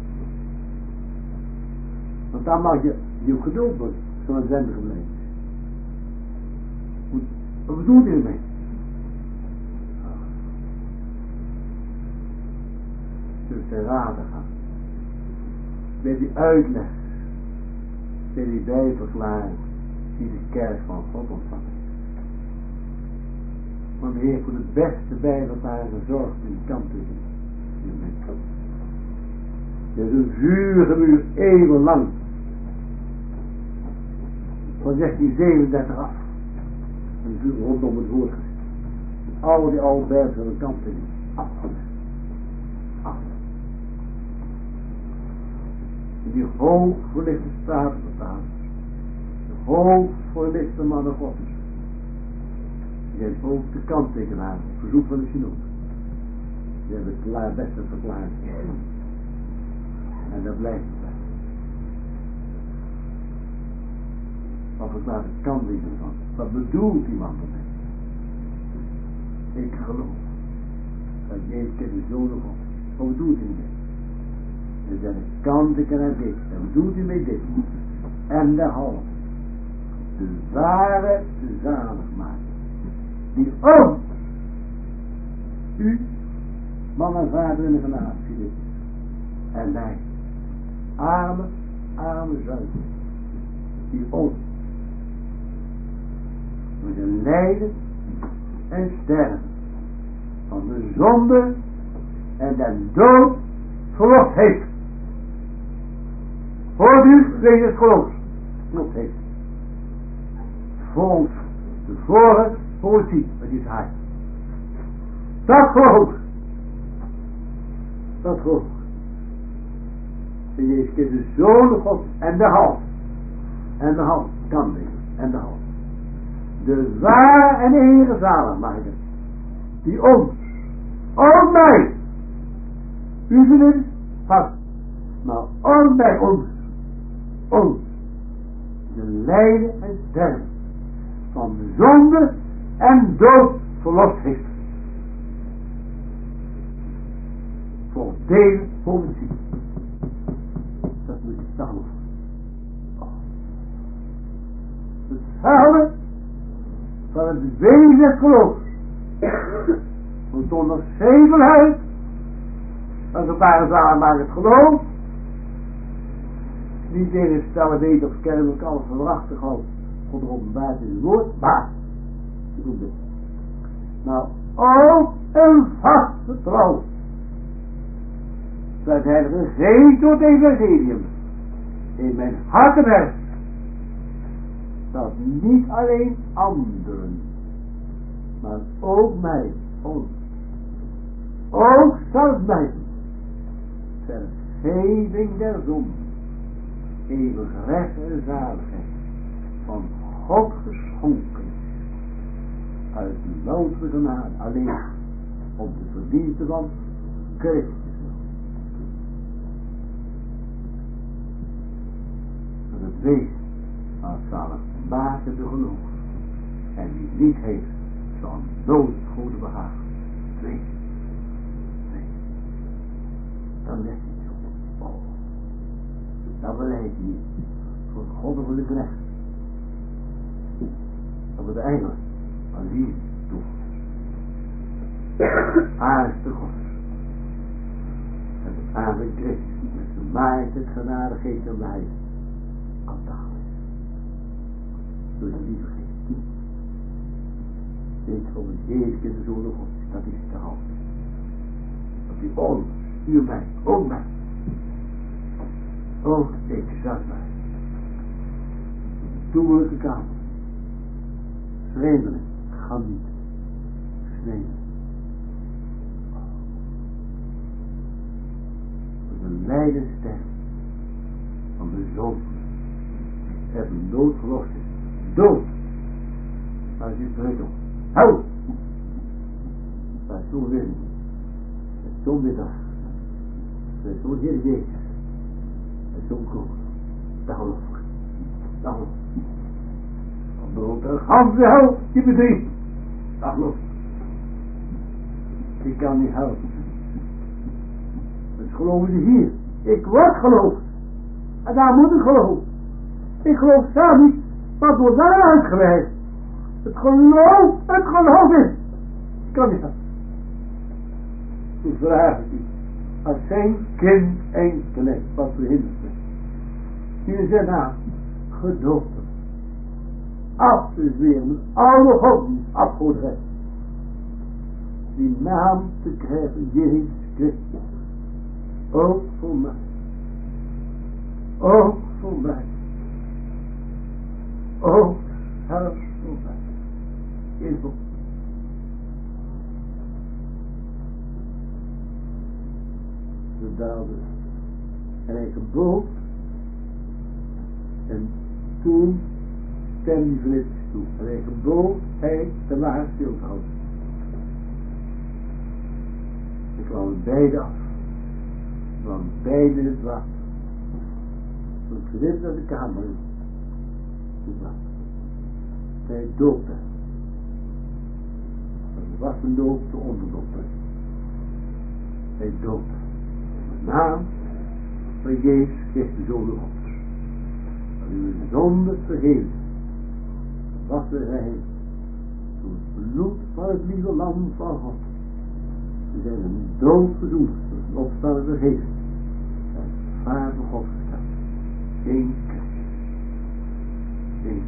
Want dan mag je je op geduld worden, zoals het zender gebleven is. Wat bedoelt u ermee? Dus te raden gaan. Bij die uitleg, bij die bijverklaring, die de kerk van God ontvangt. Want de Heer voor de beste bijverklaring gezorgd in de kant te doen. Er is een vurige muur eeuwenlang. Van zestien zevenendertig af. Een vuur rondom het woord gezet. Al die oude bergen van de kant te doen. Afgelegd. Afgelegd. En die hoog verlichte statenvertaling. De hoog verlichte mannen gods. Die zijn ook de kanttekenaar op verzoek van de synode. Die hebben het klaar beste verklaard. En dat blijft het. Wat verklaart de kanttekenaar van? Wat bedoelt die man ermee? Ik geloof dat Jezus de Zoon van God. Wat bedoelt hij mee? En dat de kanttekenaar dit. En wat bedoelt hij mee dit? En de halve. De ware zaligmaker. Die ook u, man en vader in de genade, Philippus, en mij, arme, arme zuiver, die ons door de lijden en sterven van de zonde en de dood verlost heeft. Hoort u, wees het geloof, verlost heeft. Voor ons, de vorige, voor het zien, wat is hij. Dat geloof. Dat geloof. En Jezus Christus de Zoon God en de hand. En de hand, kan niet. En de hand. De ware en enige zaligmaker. Die ons, ook mij, u vrienden, had, maar ook bij ons, ons, de lijden en sterven van de zonde en dood verlost heeft. Voor delen, voor het zien. Dat moet je staan over. Hetzelfde van het wezen geloof. Want onder zevenheid, als een paar zalen maar het geloof, niet tegen stellen weten of kennelijk alles verwachtig houdt, God er openbaart in het woord, maar, ik doe dit. Nou, ook een vast vertrouwen. Dat hij er gegeven door het evangelium in mijn hart werkt. Dat niet alleen anderen, maar ook mij, ons, ook zelfs mij, vergeving der zonde, eeuwig recht en zaligheid van God geschonken uit loutere genade, alleen om de verdienste van Christus. En het wees als zalig maken de geloof, en die niet heeft, zal nooit goede behagen. Twee. Twee. Dan zegt hij zo. Oh. Dan beleid hij niet voor God of voor de knecht. Dan voor de engelen. Aan wie toe. Aarste God. En het aarde Christus met de majesteit genade geeft en wijs. Altaal. Door de lieve geest. Weet van Jezus in de Zoon van God. Dat is te houden. Dat die ons, stuur mij, ook mij. Ook ik zat mij. Toerlijke kamer. Vreemdeling, ga niet. Vreemdeling. De lijdensterk van de Zoon. Hebben dood verlost is. Dood. Maar het is terug op. Hou! Dat is zo'n wind. Dat is zo'n middag. Dat is zo'n Heer Jezus. Dat is zo'n kool. Dat geloof ik. Dat geloof ik. Dan brood de ganse hel die bedriegt. Dat geloof ik. Ik kan niet helpen. Dat geloven ze hier. Ik word geloofd. En daar moet ik geloven. Ik geloof zelf niet. Wat wordt daar uitgewerkt? Het geloof, het geloof is. Ik kan niet helpen. Toen vraag ik u. Als zijn kind enkele wat verhindert mij. Die in zijn naam gedoopt. Af te zweren met alle goden afgoderij. Die naam te krijgen, Jezus Christus. Ook voor mij. Ook voor mij. Ook zelfs voor mij. Info. We daalden en hij gebood en toen stemde die Filippus toe en hij gebood hij te laag stil te houden. Ze kwamen beide af. Ze kwamen beide in het water. Toen Filippus naar de kamer in het water. Hij doopte. Het was een doop te onderdoopte. Hij doopte. De naam van Jezus Christus Zoon Gods. Dat u de zonde vergeven. Was de rein. Door het bloed van het lieve lam van God. Ze zijn een dood verzoend. Door het opstaan vergeven. En vaar van God gesteld. Geen Christus. Geen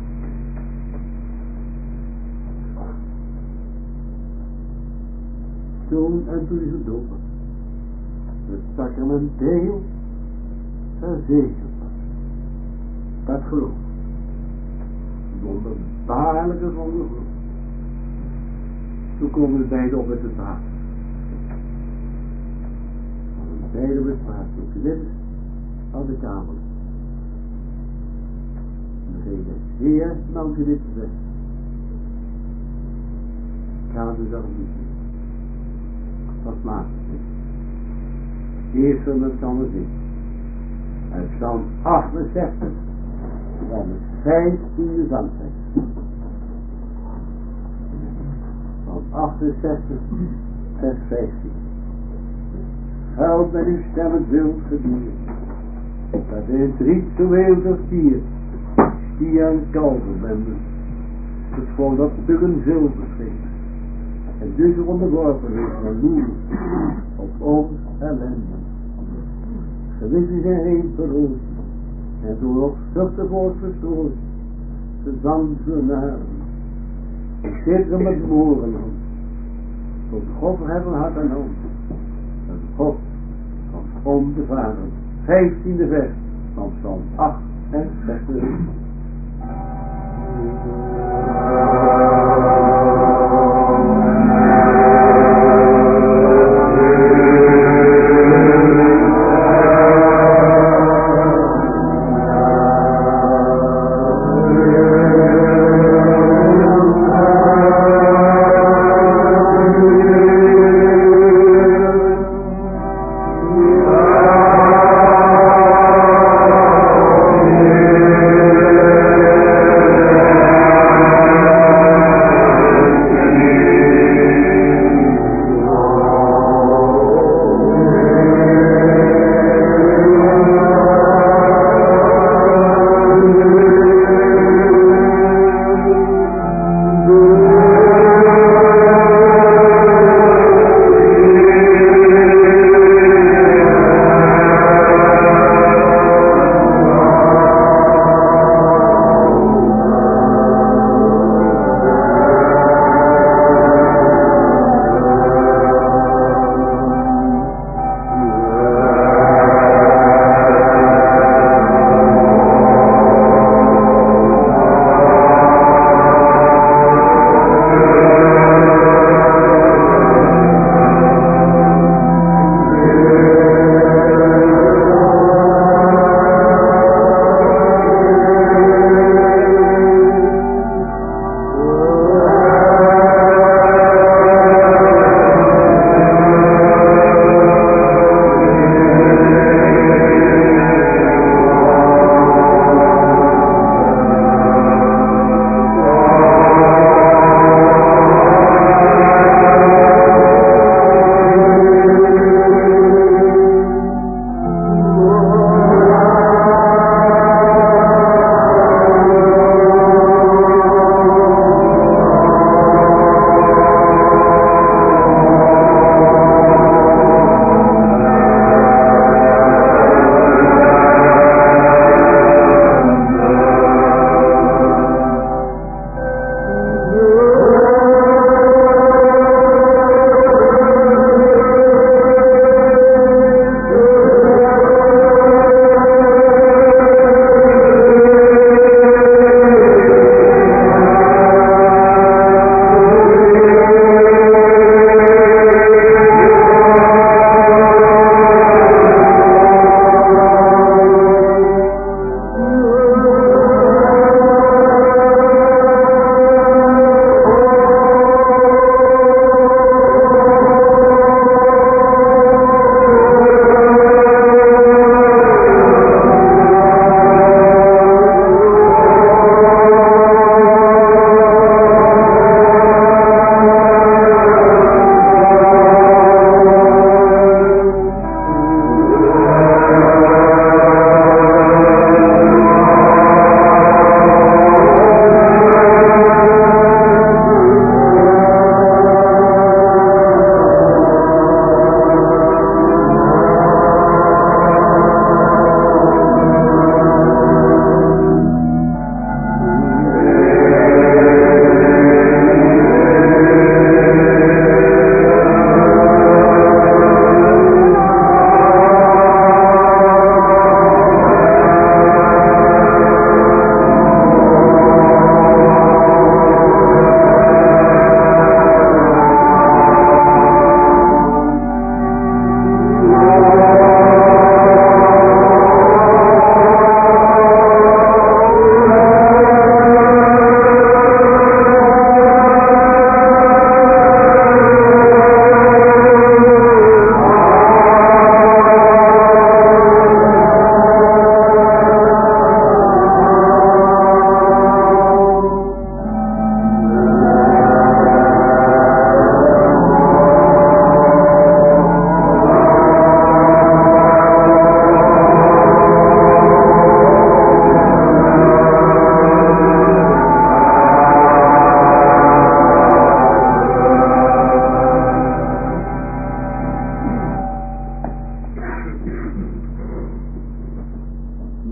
Toen en toen is het dood was. Het sacramenteel verzekerd was. Dat geloof. Wonderbaarlijke van de geloof. Toen komen we beide op het water. We beide op het water. Toen Filippus aan de kamer. En dan ging hij zeer nou Filippus weg. Gaan we dat niet zien. Wat maakt het? Eerst zullen we het allemaal zien. Uit Psalm achtenzestig van de vijftiende zangtekst. Psalm achtenzestig vers vijftien. Huilt met uw stem het wild gedier, dat in het riet zo weeldig dier, stier en kalverbenden, het volk dat stukken zilver schreef. En dus onderworpen is van loer op ons ellende. Gewis is er een verrood, en door op zuchtig wordt verstoord, de zand vernaren. Ik zit er met moren aan, tot God hebben hart en hand. En God van om de Vader, vijftiende vers van Psalm achtenzestig.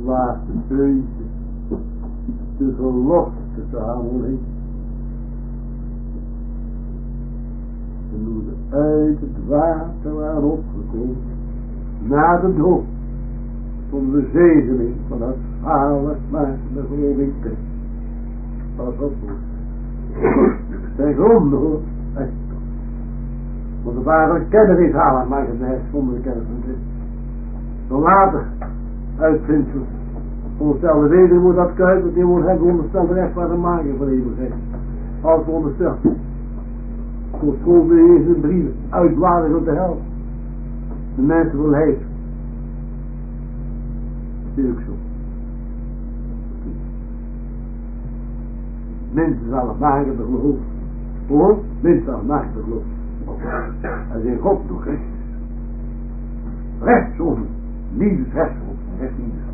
laatste deuntje, de gelofte samenleving. En toen ze uit het water waren opgekomen, na de dood, van de zegening van het zaligmakende geloof in Christus. Dat was goed. Ten gronde hoor. Want de ware kenner is zaligmakende zonder de kennis van Christus. Dan later uitvindsel. Onderstelde weder moet dat kruid, want die moet hebben onderstelde recht waar de maken van eeuwigheid. Als ondersteld. Voor school in zijn brieven, uitwaardig op de hel. De mensen wil heet. Dat is ook zo. Mensen zal het maken te geloven. Hoor, mensen zal het maken te geloven. Als in God door Christus. Rechtsom, liefdesrechtsom, rechtliefdesrecht.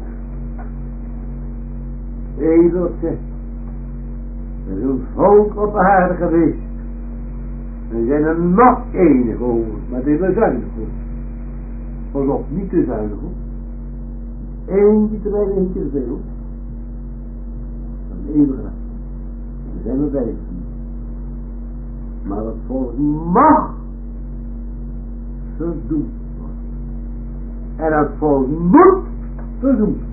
Even wat zegt. Er is een volk op de aarde geweest. Er zijn er nog enig over, maar het is een zuinig hoor. Pas op, niet te zuinig hoor. Eentje te weinig, eentje te veel hoor. Dat is eeuwig recht. Er zijn er vijf. Maar dat volk mag verdoemd worden. En dat volk moet verdoemd worden.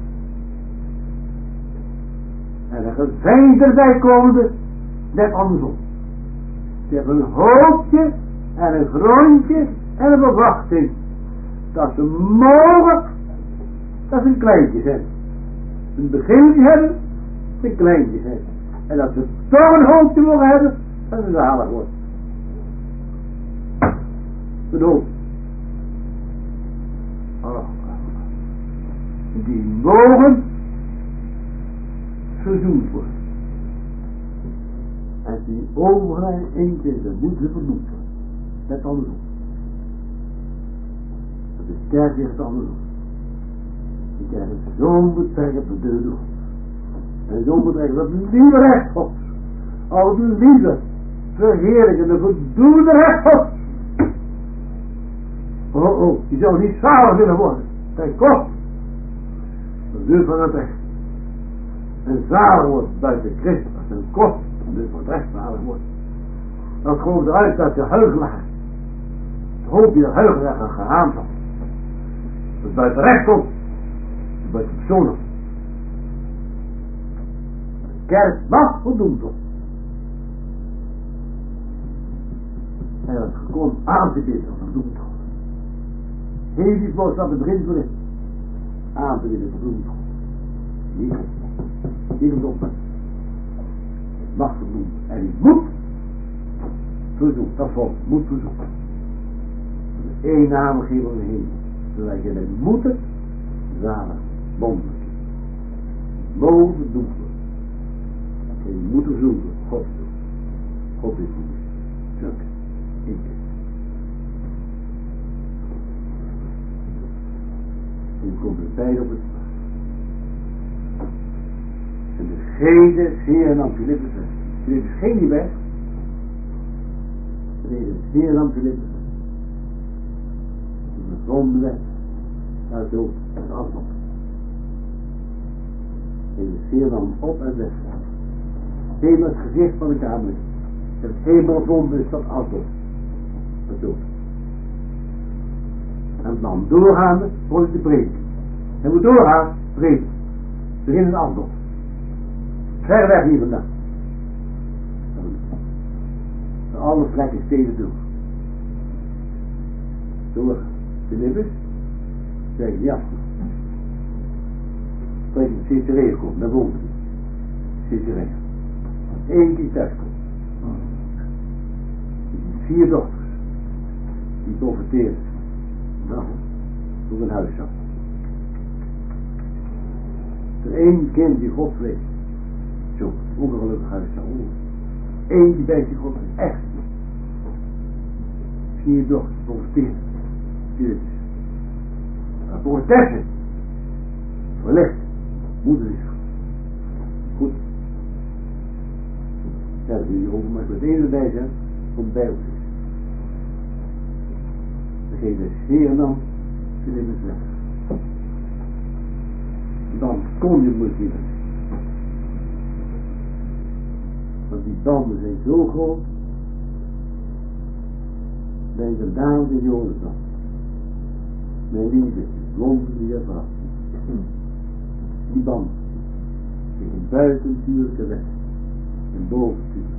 En er zijn erbij komende, net andersom. Ze hebben een hoopje en een grondje en een verwachting. Dat ze mogen, dat ze een kleintje zijn. Een beginnetje hebben, dat ze een kleintje zijn. En dat ze toch een hoopje mogen hebben, dat ze zalig worden. Een hoop. Oh. Die mogen verzoend worden. En die overheid één keer de moeten verdoemd worden. Net andersom. Dat is kerk weer het andersom. Die kerk is zo'n betrekken op de deur door. En zo'n betrekken dat lieve recht God. Al de lieve, verheerlijkende, verdoende recht God. Oh oh, die zou niet zalig willen worden. Ten kost. De deur van het recht. En zalig wordt buiten Christus als een kost. Dus wat recht zalig wordt. Dan komt eruit dat de huigelaar. Het hoop je dat huigelaar gaan gehaamd had. Dat buiten recht komt. Buiten persoonlijk. De kerk mag voldoend worden. En dat is gekomen aan te bieden om voldoend te worden. Heel die boodschap het begin voor aan te bieden om voldoend te worden. Niet op. Niet op de mag verdoemd. En die moet verzoekt. Dat volk moet verzoekt. Dat is één naamgever van de hemel. Zodat je met moeten zalig wonderen. Mogen verdoemd worden. En je moet verzoeken. God doen. God is goed. Druk. In dit. En je komt er bij op het plaats. En degene zeer nam Philippus weg. Philippus ging niet weg. Degene zeer nam Philippus weg. De zonde weg. Naar het hoofd. Het afstand. En de zeer nam op en weg. Helemaal het gezicht van de kamer. Het helemaal rond is dat afstand. Het dood. En dan doorgaande voor te breken. Hij moet doorgaan, breken. Begin een afstand. Ver weg hier vandaan. Alle vlekken steden door. Door Philippus. Zeg ik ja. Toen ik in Caesarea kom, naar boven. Caesarea. Eén keer thuis komt. Vier dochters. Die profiteren. Nou, door een huis zat. Er één kind die God weet. Zo, ongelukkig huis zat. Eentje bij die God weet. Echt. Vier dochters profiteren. Vier. Maar voor het testen. Verlicht. Moeder is goed. Ja, dat is over, maar ik wil het ene bij zijn. Van bij ons is. Degene zeer nam, Philippus weg. dan kon je moet je het. Want die banden zijn zo groot. Denk er daarom in jongens dan. Mijn liefde, blond die ervan. Die band. Is een buitennatuurlijke wet. En bovennatuurlijk.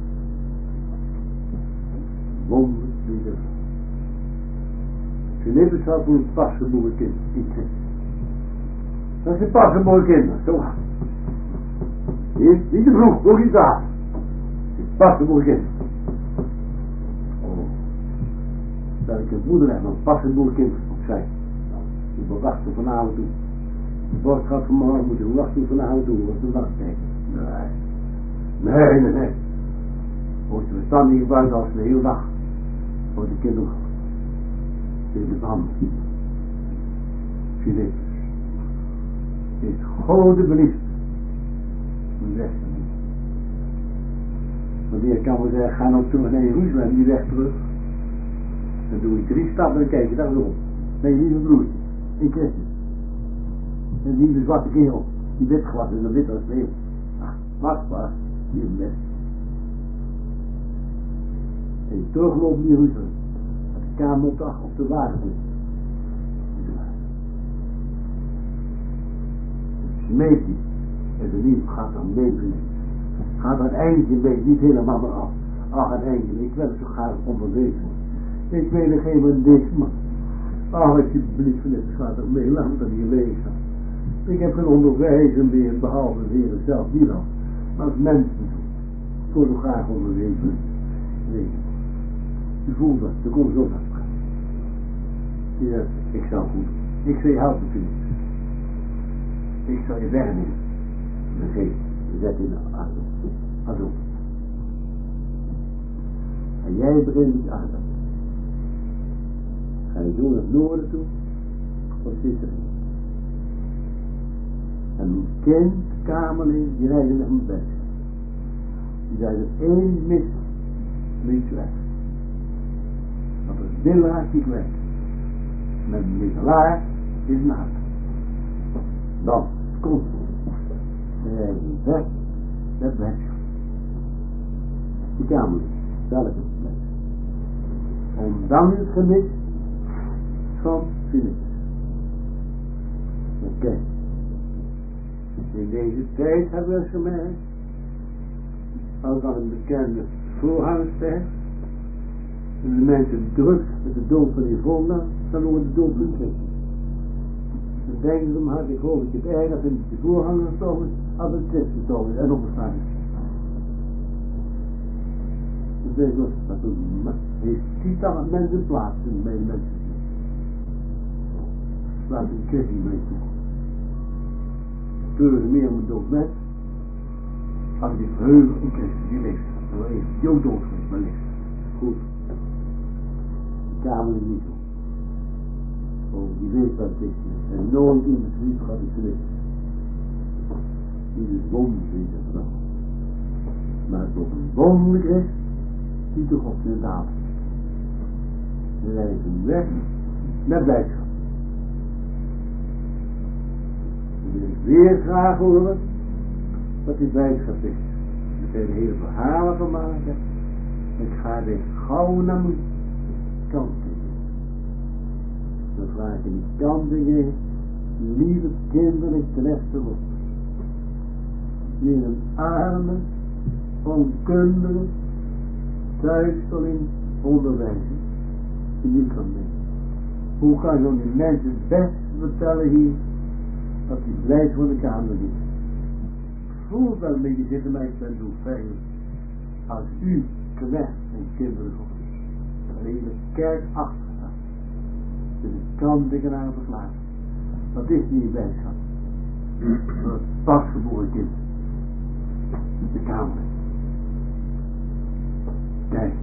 Wonderlijk die ervan. Philippus had voor het pasgeboren kind. Dat is een pasgeboren kind. Zo gaat het. Niet, niet te vroeg, nog iets daar. Het is pasgeboren kind. Oh. Dat ik een moeder heb, een pasgeboren kind opzij. Ik wil wachten vanavond toe. De boodschap van morgen moet je wachten vanavond toe. Wat een wachttijd. Nee. Nee, nee, nee. Moet je verstand niet gebruiken als de hele dag. Voor de kinderen. In de band. Philippus. Is grote beliefd. Een weg. Wanneer kan we zeggen, ga nou terug naar Jeruzalem, die weg terug. Dan doe je drie stappen en kijk je daar weer op. Mijn lieve broertje, in Christus. En die lieve zwarte kerel, die wit gewassen en wit als sneeuw. Ah, wat waar, die is best. En je terugloopt naar Jeruzalem. De kamer op de, op de wagen ligt. Smeet die. En de lief gaat dan mee. Gaat het eindje mee, niet helemaal maar af. Ach, het eindje, ik wil het zo graag onderwezen. Ik weet er geen van niks, maar. Ach, alsjeblieft, Philippus, gaat er mee, laat het hier lezen. Ik heb geen onderwijzen meer, behalve de Heer zelf, niet dan. Maar als mensen, ik wil zo graag onderwezen. Nee. U voelt dat, er komt zo naar. Ja, ik zou goed. Ik zou je helpen, Philippus. Ik zou je wegnemen. Dan geef je, zet in de azot. En jij begint met je arbeid. Ga je zo naar het noorden toe, wat zit er? En een kind, kamerling, die rijden naar mijn bed. Die zijn er één mis, niets weg. Want het deel raakt niet weg. Met een middelaar is een hart. Dan komt ze rijden weg naar bed. Die kamerling, welke bed. En dan is het gemis van Philippus. Oké. Okay. In deze tijd hebben we gemerkt, als dan een bekende voorhangster, en de mensen druk met de dood van Yvonne, dan wordt de dood van Christus. Dan denken ze hem hard, ik hoop dat je het erg vindt dat je voorhanger gestorven is, als het Christus gestorven is en opgestaan is. Dan denk ik, dat heeft tientallen mensen plaats in bij de mensen. Laat een Christus mee toe. Sturen ze meer om de dood met, als die verheugen in Christus, die leeft. En wel even Jood dood geweest, maar leeft. Goed. De kamer is niet zo. Oh, die weet wat het is. En nooit in het lief gaat het geluk. Die is wonderlijk in de vrouw. Maar het ook een wonderlijk is, die toch op de tafel. Ze reizen weg naar blijdschap. Dan wil ik weer graag horen wat die blijdschap is. Er zijn hele verhalen van maken. Ik ga weer gauw naar mijn kant. Dan vraag ik in die kanten, lieve kinderen, terecht te worden. Die in een arme, onkundige, thuisteling onderwijzen. Die niet kan denken. Hoe kan je die mensen het best vertellen hier, dat die blijft voor de kamer is. Voel wel een beetje zitten, maar ik ben zo veilig. Als u, knecht en kinderen God, alleen de kerk achter staat. Dus ik kan dingen aan verslagen. Dat is niet blijdschap. Dat is pasgeboren kind. De kamer. Kijk.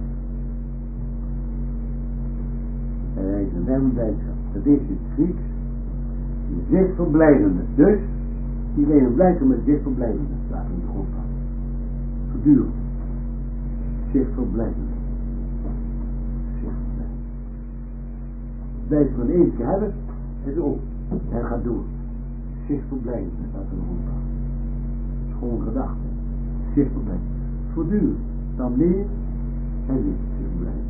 Er is een hem blijdschap. Dat is in het Grieks. Die zich verblijdende. Dus, iedereen blijdschap met zich verblijdende. Staat in de grondslag. Voortdurend. Zich verblijdende. Zich verblijdende. Blijf van één keer hebben. En zo. En gaat door. zich verblijden, staat er nog op. Gewoon gedachte, zich verblijden. Voortdurend, dan leer en weer zich verblijden.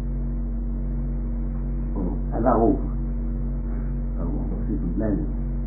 Oh, en waarover? Waarover zich verblijden?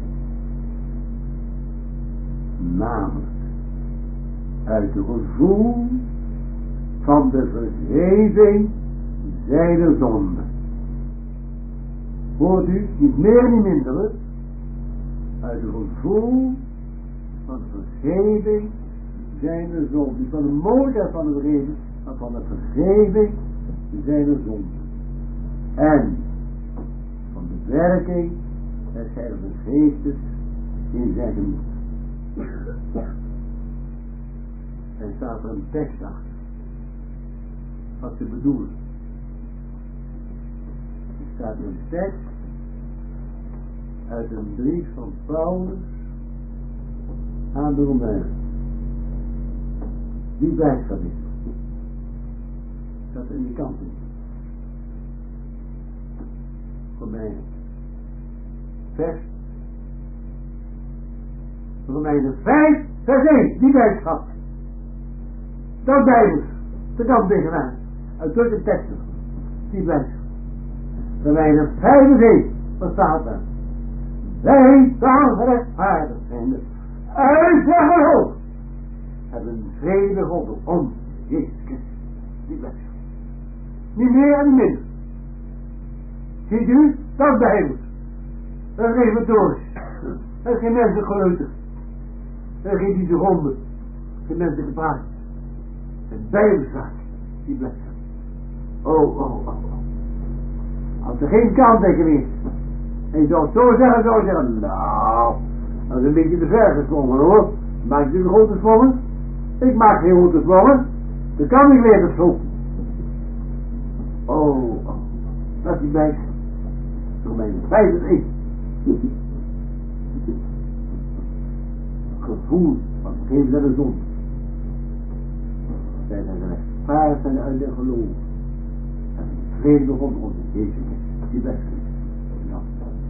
Namelijk uit het gevoel van de vergeving zijner zonde. Hoort u, niet meer niet minder, uit het gevoel van de vergeving zijner zonde. Niet van de moeder van de vergeving, maar van de vergeving zijner zonde. En van de werking des Heilige Geestes in zijn gemoed. En staat er een tekst achter. Wat ze bedoelen. Er staat een tekst uit een brief van Paulus aan de Romeinen. Die blijdschap is. Staat er in die kant in. Romeinen. Vers. Romeinen vijf, vers één. Die blijdschap. Dat Bijbels. De kant tegenaan. Uit zulke teksten. Die blijdschap. Romeinen vijf, vers één. Wat staat er? Wij dan rechtvaardig zijn. Uit zijn geloof. Hebben vrede God om Jezus Christus. Die blijdschap. Niet meer en niet minder. Ziet u? Dat Bijbels. Dat is reformatorisch. Dat is geen menselijk geleuter. Dat is geen die ronde. Geen menselijke praat. Het Bijbelzaak. Die blijdschap. Oh, oh, oh, oh. Als er geen kanttekening is. En je zou het zo zeggen, zou je zeggen, nou, dat is een beetje te ver gesprongen hoor. Maak je een grote sprongen? Ik maak geen grote sprongen. Dan kan ik weer zo. Oh, oh. Dat is die blijdschap. Door mijn vijf en één. Gevoel van vergeving aan de zon. Zij zijn rechtvaardig zijn uit de geloof. En vrede begon onze Jezus Christus. Die blijdschap. Nou.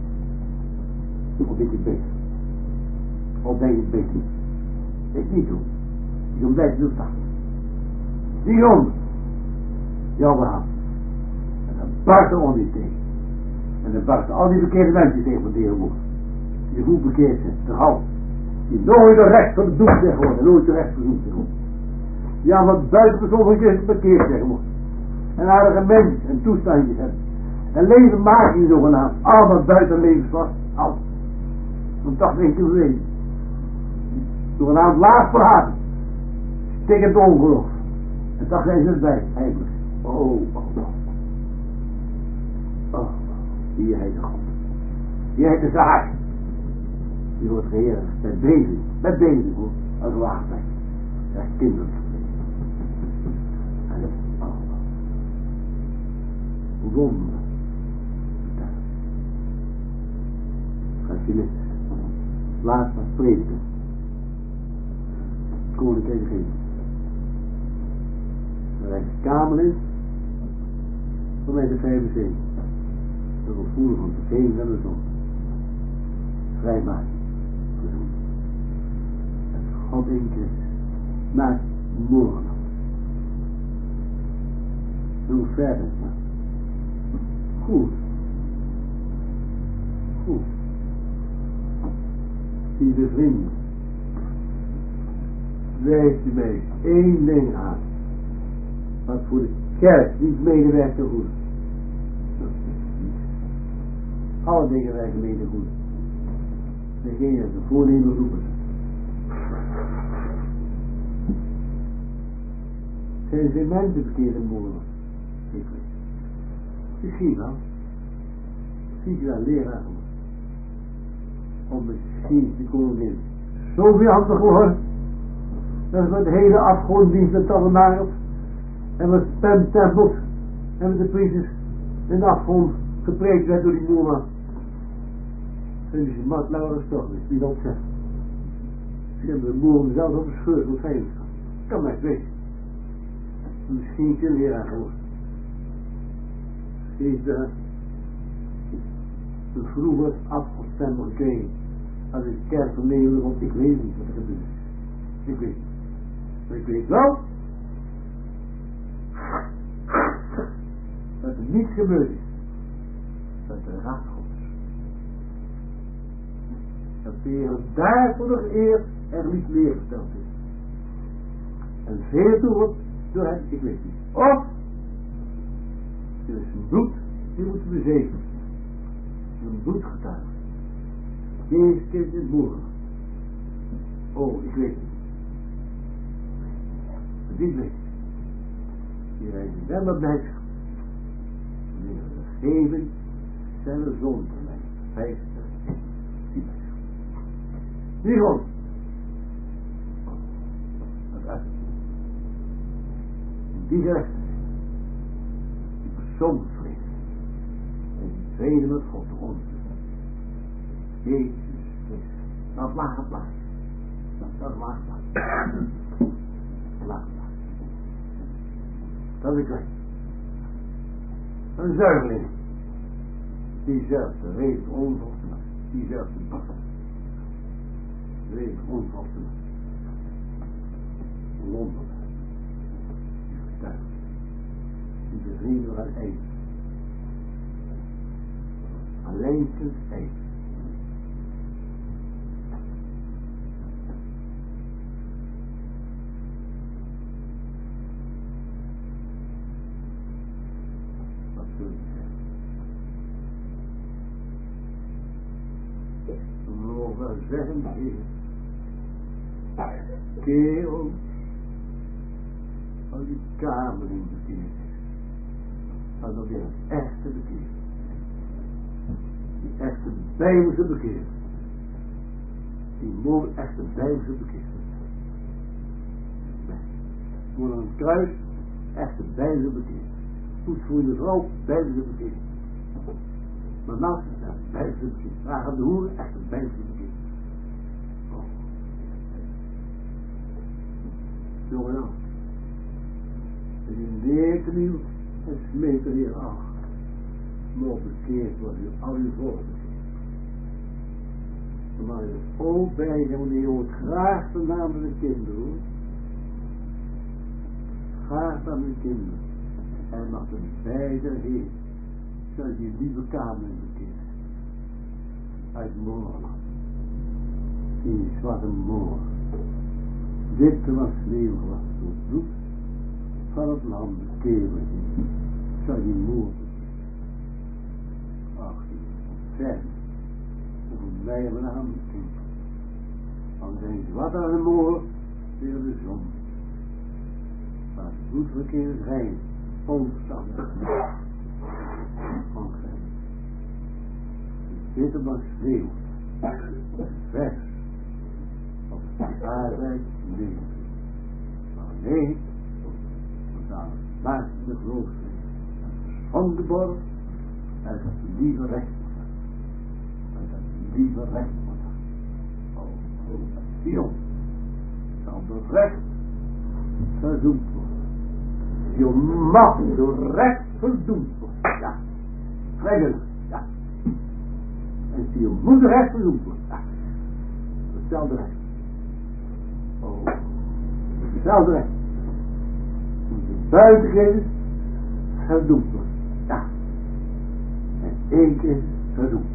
Of ik het beter. Of denk ik beter. Ik niet doen. Ik ben blij te doen staan. Die grond. Jouw verhaal. En dan barsten ons niet tegen. En dan barsten al die verkeerde mensen tegen van die moeder. Die goed bekeerd zijn. Te houden. Die nooit de recht van de doel zijn geworden. Nooit de recht verzoend zijn geworden. Die allemaal buiten persoonlijke Christus bekeerd zijn geworden. En aardige mensen en toestandjes hebben. En leven maken die zogenaamd. Allemaal buiten levensvast. Al. Om toch niet te bewegen. Zogenaamd laag praten. Stik het ongeloof. En toch zijn ze erbij. Eigenlijk. Oh, oh, oh. Oh. Hier heet de God. Hier heet de zaak. Die wordt geheerd met bezig. Met bezig hoor. Als waagtijd. Echt kinderen. En oh. Wonder. Gaat je niet. Laat van prediken. Koninkrijk geven. Waar hij kamer is. Voor mij de vijfenzin. De gevoel van de vergeving van de zon. Vrijmaken. Het God in Christus. Maakt morgen. Hoe verder. Goed. Goed. Lieve vrienden. Wijst u mij één ding aan. Wat voor de kerk niet medewerkt te goed. Alle dingen werken mede goed. Degene de voornemen roepen. Zijn geen mensen verkeerd in moorden? Ik weet. Misschien wel. Misschien je wel leraar worden. Om misschien de koningin zo vijandig worden. Dat we het hele afgronddienst met tabernakels. En met spamtempels. En met de priesters in de afgrond gepreekt werd door die moerman. En die is mat langer gestorven. Wie dat zegt. Ze hebben de moerman zelf op de scheur voor vijandschap. Kan maar weten. Misschien zijn leraar geworden. Misschien is de, de vroeger afgestempel gekregen. als ik kerk van Nederland, want ik weet niet wat er gebeurt. Ik weet niet. Maar ik weet wel dat er niets gebeurd is. Dat de raad God is. Dat de Heer daarvoor nog eer er niet meer verteld is. En veel toe wordt door hem, ik weet niet. Of er is een bloed die moet bezegelen. Een bloedgetuige. Deze kind in morgen. Oh, ik weet het. Maar die weet. Die reizen wel naar blijdschap. Wanneer we geven, zijn we zonder mij. Vijftig. Die blijdschap. Die gewoon. Dat uit. Die gerechtigheid. Die persoonsvrede. En die vrede met God te ons. Jezus Christus. Dat lage plaats. Dat lage plaats. Lage plaats. Dat is klein. Een zuigeling. Die zelfs de reden onvolste maakt. Die zelfs de bas. De reden onvolste maakt. Londen. Die getuigt. Die bevrienden aan eind. Alleen kunt eind. We zeggen, Heer, keer ons als die kameling bekeerd is. Als dat weer een echte bekeer. Die echte Bijbelse bekeer. Die mooie echte Bijbelse bekeer. Voor een kruis, echte Bijbelse bekeer. Toetsvoerende vrouw, Bijbelse bekeer. Maar naast het zijn Bijbelse bekeer. Waar gaan de hoeren, echte Bijbelse bekeer. Jongen af. En in de kniel en smeet er hier af. Maar bekeerd wordt u al uw volk bekeerd. Maar je ook bij zijn, want je hoort graag de naam van de kinderen hoor. Graag aan de kinderen. En mag er beide heen. Zoals die lieve kamer bekeerd. Uit morgen. Die zwarte morgen. Dit was sneeuw was door het bloed van het land bekeerd. Zou die moord ach, die ontfermen. Over mij en mijn handen kind. Dan zijn ze wat aan de moord weer de zon. Maar het bloedverkeer is rein. Onverstandig. Ongrijp. Dit was sneeuw. Vers. Of de aardheid leven. Maar nee, want aan het maakt de geloofsvrede. Ongeboren uit het lieve recht. Uit het lieve recht. Oh, Sion zal door recht verzoend worden. Sion mag door recht verzoend worden. Ja, vrijwillig. Ja. En Sion moet recht verzoend worden. Ja. Hetzelfde recht. Oh, hetzelfde recht. Moet je buiten verdoemd worden. Ja. En één keer verdoemd worden.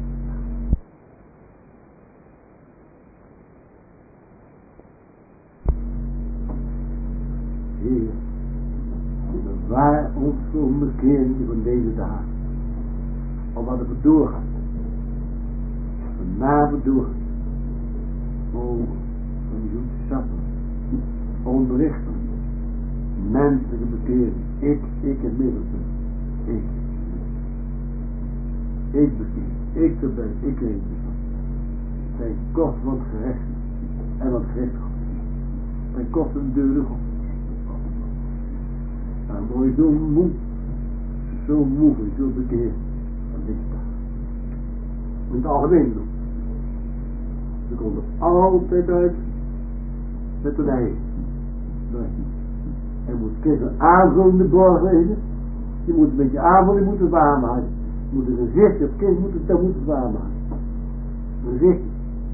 Heer, bewaar ons voor omkeringen van deze dagen. Of wat er doorgaat. Vanavond doorgaat. Oh, van zoetsappen, onrichten, menselijke bekering, ik, ik het middelpunt, ik, ik bekeer, ik erbij, ik weet het. Zijn kost wat gerecht en wat gerecht God. Zijn kost een deur God. Maar mooi zo moe, zo moe, zo bekeerd, dat is dat. In het algemeen doen. Ze komt er altijd uit met een ei. En moet kinderen aanvullende borg wezen. Je moet een beetje aanvullen, je moet het warm maken. Je moet een gezichtje, het kind moet het, dat moet het warm maken. Een gezichtje.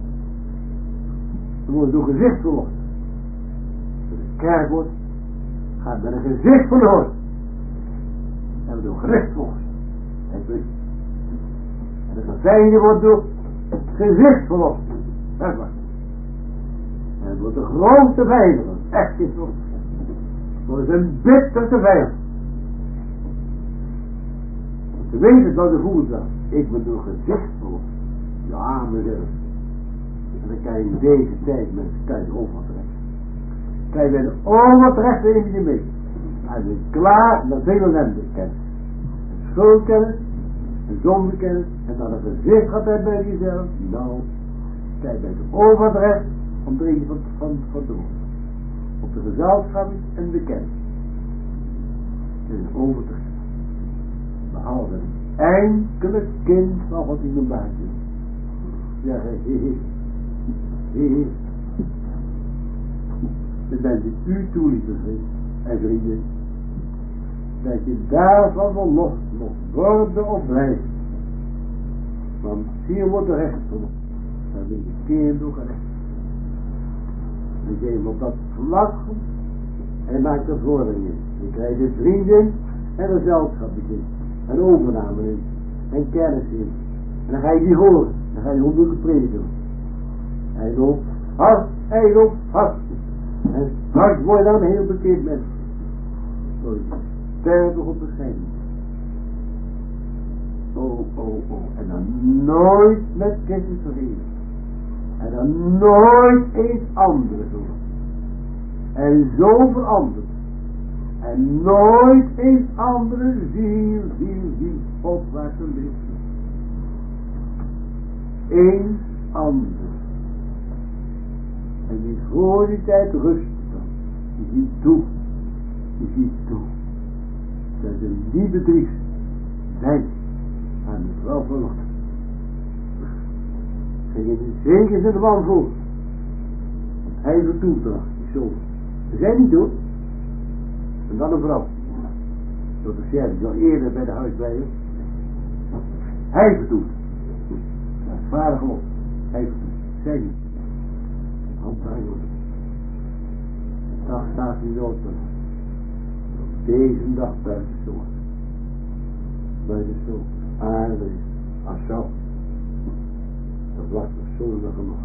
Dan wordt door gezicht verlost. Als de kerk wordt, gaat met een gezicht verloren. En we door gericht volgens. En de geveiligde wordt door het gezicht verlost. Dat is waar. En het wordt de grootste vijand. Echt is het. Wordt een bitterste vijand. Ze weten dat de voelt dat. Ik ben door gezicht verlost. Ja, mezelf. En dan kan je in deze tijd mensen, kan je overtrekken. Kan je bij de overtrekken in je mee. Hij is klaar en dan veel ellende kennen. Schuldkennis, en zondekennis, en dat een gezicht gaat hebben bij jezelf. Nou, kijk bij de overtrekken van de van, van, van de woord. Op de gezelschap en de kennis. En een overtrekken. Behalve een enkele kind van wat in de buiten. Zeggen, hé hé. Hé hé. Het bent het u toe, lieve vriend en vrienden. Dat je daarvan verlost mocht worden of blijven. Want hier wordt er recht voor. Dan ben je keer door gerecht. Dan geef je op dat vlak en maakt er vordering in. Je krijgt een vrienden en een gezelschap in. En overname in. En kennis in. En dan ga je die horen. Dan ga je honderden prediken. Hij loopt vast. Hij loopt vast. En straks word je dan een heel bekend mens. Zo je sterven op de schijn. Oh, oh, oh. En dan nooit met Christus vergeten. En dan nooit eens anderen doen. En zo veranderd. En nooit eens andere ziel, ziel, ziel opwaarts te lichten. Eens ander. En die voor die tijd rust dan. Die ziet toe. Die ziet toe. Dat ze die bedriegt. Zijn aan de vrouw verlost. En je die zeker zit de man voor. Hij vertoelt er. Die zoon. Ze zijn niet dood. En dan een vrouw. Door de chef die al eerder bij de huisblijver. Hij vertoelt. Vader geloof. Hij vertoelt. Zij niet. Handbreiding. Dag staat hij dood. Op deze dag buiten zo. Buiten zo. Aarde. Asaf. Dat was de zondag genoeg.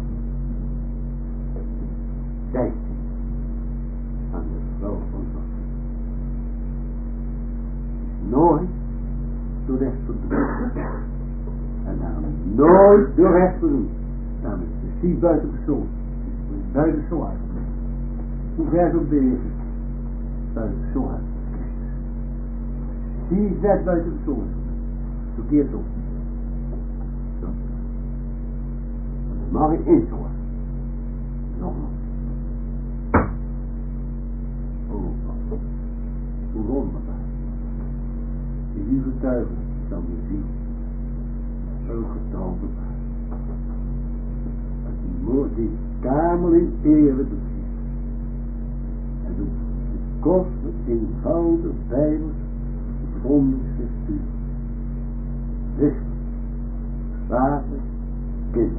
Zij. Aan de vrouw van God. Nooit door recht te doen. En daarom nooit door recht te doen. Daarom is het precies buiten persoon. Buiten zo uit. Hoe ver is ook deze? Buiten zo uit. Die zet buiten persoon. Verkeerd op. Zo. Dat mag ik eens hoor. Nogmaals. Oh, hoe wonderbaar. Die die getuigen dan weer zien. Zo getalde paard. Dat die moord die kamer in ere doet. En doet de kostelijk eenvoudige bijbels grondschriftuur. Richter, vader, kind.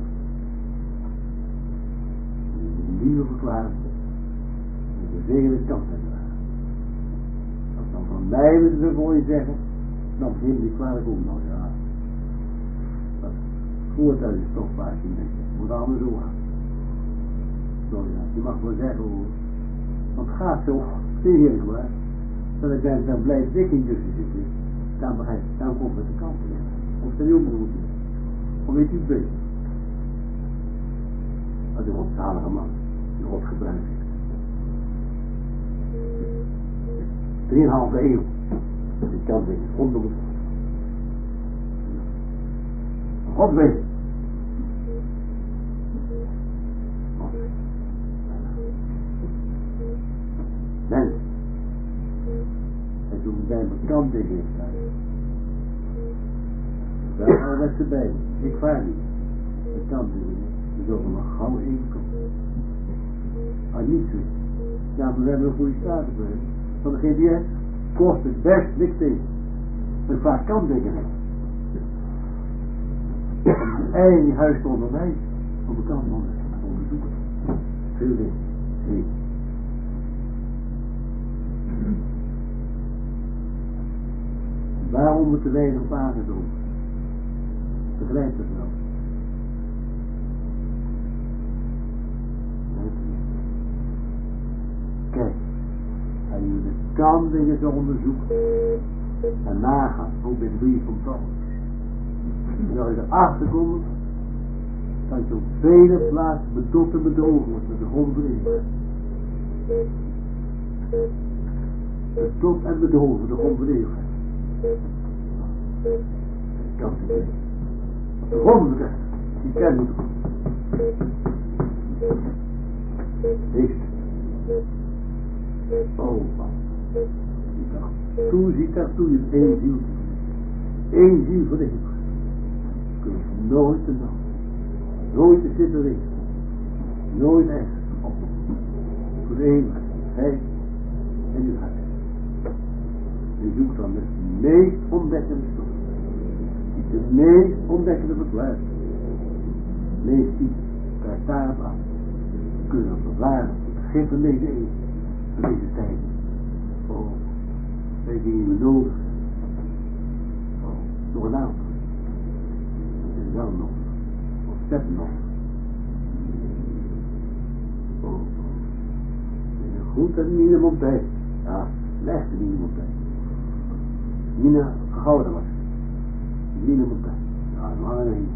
De nieuwe verklaring. En de vele kanten. Als dan van mij willen ze voor je zeggen, dan vind die kwalijk ook nog, ja. Dat voertuig is toch vaak niet mee. Moet allemaal zo gaan. Zo ja, je mag wel zeggen hoor. Want het gaat zo, serieus maar. Dat ik denk, dan blijft dik in tussen zitten. Dan begrijp je, dan komt het de kant in. Of dat je ook moet doen. Of weet je het beter. Dat is een godzalige man. Die God gebruikt heeft. Drieënhalve eeuw. Die kant is onbegoed. God weet. Mensen. En toen bij mijn kant tegen is gegaan. Daar gaan we met z'n bij. Ik vraag niet. De kant tegen. We zullen nog gauw inkomen. Ah, niet zo. Ja, maar we hebben een goede status bij. Van de G D S kost het best niks tegen. Een vaak kan dingen hebben. En eigen huis onder mij. Op de kant van onderzoeken. verschil is. Nee. Waarom moeten wij nog op aarde doen? Begrijpt het wel? Kijk, als je de kantingen zo onderzoekt en nagaat, ook bij de brief van Paulus, en als je erachter komt, dat je op vele plaatsen bedot en bedogen wordt met de grond erin. Bedot en bedogen met de grond erin. Dat kan niet. De grond erin, die ken je toch. Heeft. Oh, man. Toen ziet daartoe in één ziel. Eén ziel voor de hemel. Kun je nooit te doen. Nooit te zitten richten. Nooit echt. Voor de eeuwig. Hij en je hart. Je zoekt dan met de meest ontdekkende stof. De meest ontdekkende verklaring. Lees die. Kijk daarop af. Kunnen verklaren. Het geeft van deze eeuw. Van deze tijd. Oh. Wij die we nodig. Oh. Nog een aantal. En dan nog. Ontzettend nog. Oh. En goed dat Nina Montaigne. Ja, slechte Nina Montaigne. Nina Gouden was. Nina Montaigne. Ja, nog een een.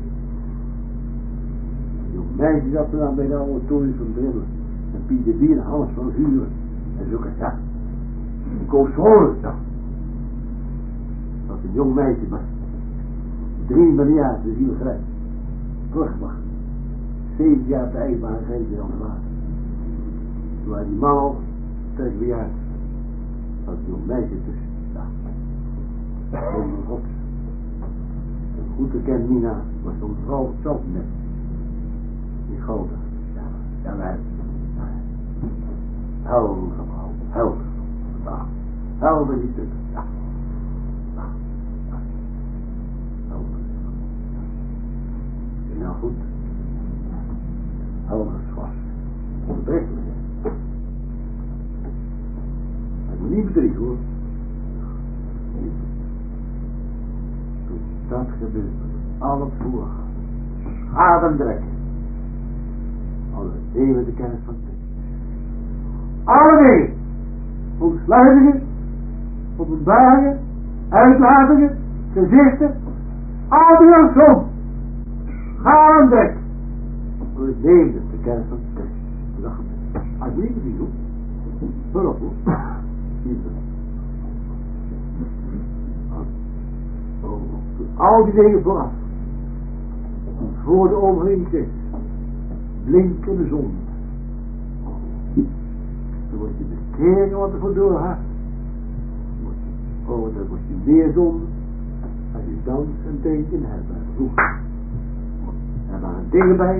Jong meisje zat er dan bij de oude toren van Dribbelen. En Pieter Bier, Hans van Huren. En zo'n ja. Ik koos scholen, ja. Dat een jong meisje was. Drie jaar de ziel grijp. Vruchtbaar. Zeven jaar op de ijsbaan gegeven aan het water. Toen hij die man al tegen bejaard. Dat een jong meisje tussen. Ja. Zonder God. En goed gekend Nina was zo'n vrouw zelf net. Die grote. Ja, ja, wij. Helder vrouw. Helder. Ja. Helder die stuk. Ja. Ja. Ja. Helder. Ja. Nou goed. Helder was. Onbedreigelijk. Het moet niet bedriegen hoor. Toen dat gebeurt. Al het voorgaan. Schade trekken. Alle eeuwen de kennis van Christus. Alle dingen. Ontsluitingen. Openbaringen. Uitlatingen. Gezichten. Al die ons schade trekken. We nemen de kennis van Christus. Dat gebeurt. Als je niet die doet. Hulp hoor. Niet al die dingen vooraf. Voor de overwinning Christus. Blinkende zon. Dan word je bekeren wat er voor doorgaat. Oh, dan word je meer zon. Als je dans en denken hebt. Vroeger. Er waren dingen bij.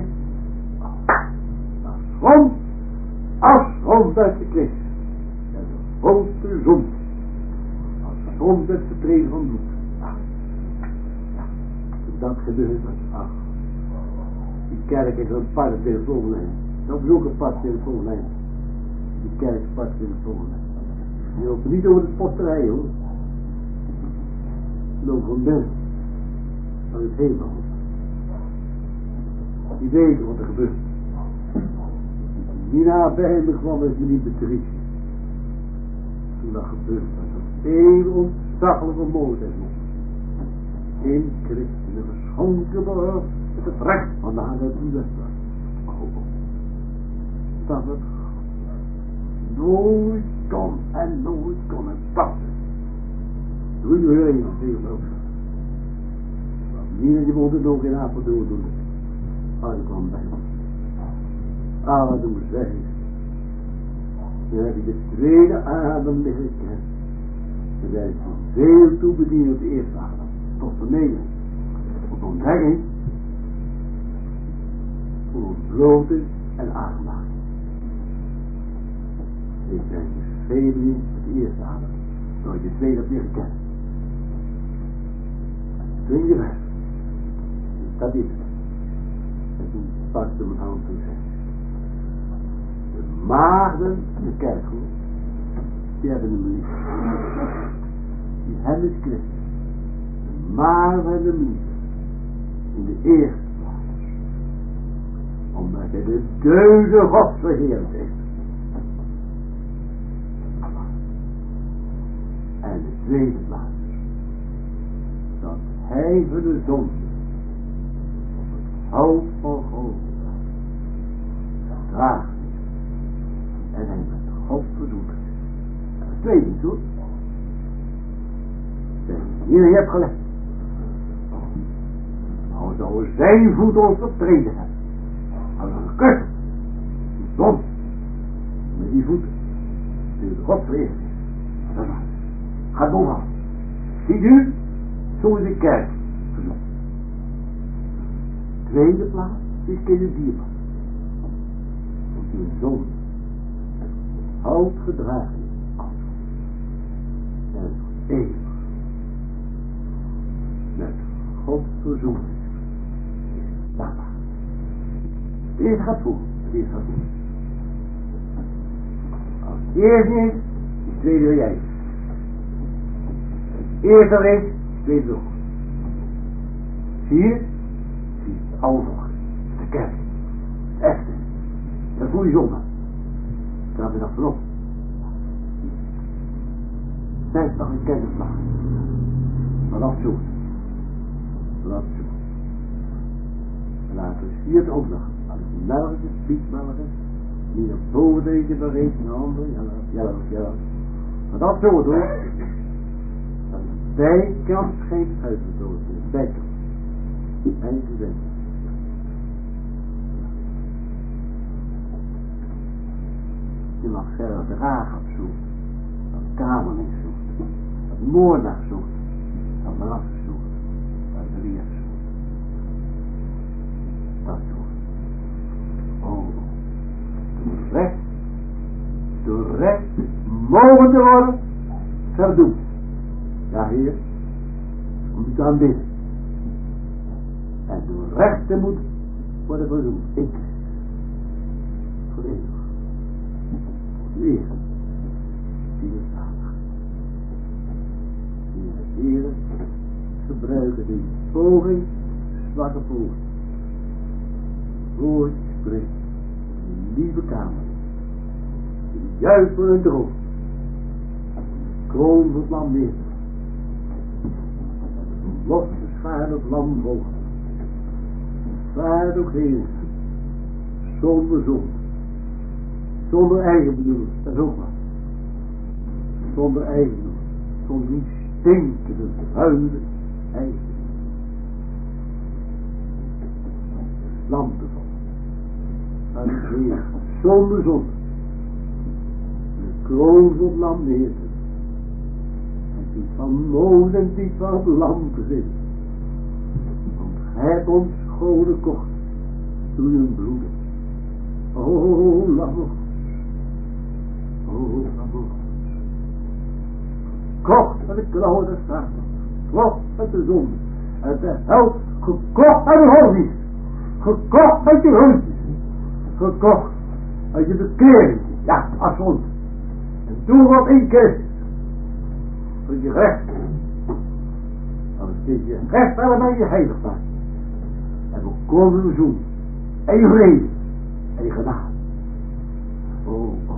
Afgrond. Afgrond uit de Christus. En de grote zon. Afgrond uit de treden van bloed. Ja. Ja. Dat gebeurt was. Ach. Die kerk is een aparte telefoonlijn. Dat is ook een aparte telefoonlijn. Die kerk is een aparte telefoonlijn. Die lopen niet over de posterij hoor. Die lopen van binnen. Van het hemel. Die weten wat er gebeurt. Die na bij hem kwam is me niet bedriegt. Toen dat gebeurt was dat even ontzaglijke moordheid nog. In Christus de geschonken behoort. Het recht van de hand uit de wet. Dat het nooit kon en nooit kon het passen. Doe je weer even, zeg je ook. Niet dat je moet het ook in Apeldoorn doen. Ah, ik kwam bij hem. Ah, wat doen zij. Dan heb je de tweede adem liggen gekend. En daar is veel toe bediend op de eerste adem. Tot vernemen. Tot ontdekking. Voor ontbloting en aanmaking. Dit zijn dus veel bediend op de eerste adem. Door je de tweede hebt weer gekend. Tweede vers. Dat is het. En toen pakte mijn hand toe zei. De maagden in de kerk, hoor. Die hebben hem lief. Die hem is Christus. De maagden hebben hem lief. In de eerste plaats. Omdat hij de deuze God verheerd heeft. En de tweede plaats. Dat hij voor de zonde op het hoofd van Golgotha gedragen heeft. En hij met God verzoend is. Dat is tweede zoet. Dat je hier hebt gelegd. Nou zou zijn voet ons vertreden hebben. Als een gekust. De zon. Met die voeten. Die God vereerd is. Dat is waar. Ga bovenaf. Ziet u? Zo is de kerk. Tweede plaats is kinderdier. Want die zon hout gedragen is. En eeuwig. Met God verzoend is. Daar. Het eerste gaat voor. Het eerste gaat voor. Als het eerste is, het tweede wil jij. Het eerste is, het tweede wil. Zie je? Zie je het oude volk. De kerk. Het echte. Dat voel je zondag. Daar heb je nog vanop. Zet nog een kennisvlag. Vanaf zo. Vanaf zo. Laten we vierde ook nog. Als je melken, pietmelken. Die naar boven deze bereid. Naar andere. Ja, ja, ja. Vanaf zo hoor. Dat is bijkant geen uitgedood. Bijkant. Eindelijk. Je mag verder dragen zoeken. Dat kamerling zoekt. Dat moordenaar zoekt. Dat belast zoekt. Dat beweer zoekt. Dat zoekt. Oh. Door recht. Door recht. Mogen te worden. Verdoemd. Ja, Heer. Om te aanbidden. En door recht te moet worden verdoemd. Ik. Voor eeuwig. Weer. Die is zalig. Die heren gebruiken die poging, zwakke poging. Woord spreekt. Een lieve kamer. Die juist voor hun droom. Kroon van het lam neer. Een losgeschaarde vlam hoog. Vaar ook heen. Zonder zon. Zonder eigen bedoeling, dat is ook wat. Zonder eigen bedoeling. Zonder die stinkende, vuile eigen. Lam te vallen. Dat is weer zonder zon. De kroon van het lam neer te. En die van moed en die van het lam gezin. Want gij hebt ons schone kocht. Toen hun bloeden. O lammer. Oh, gekocht met de klauwen des Satans, gekocht met de zonde, uit de hel, gekocht uit de horries, gekocht uit je hundjes, gekocht uit je bekering, ja, als hond. En toen wat in Christus, voor je recht, als dit je recht allemaal je heilig maakt, en we komen zoen, en je vrede, en je genade. Oh, oh.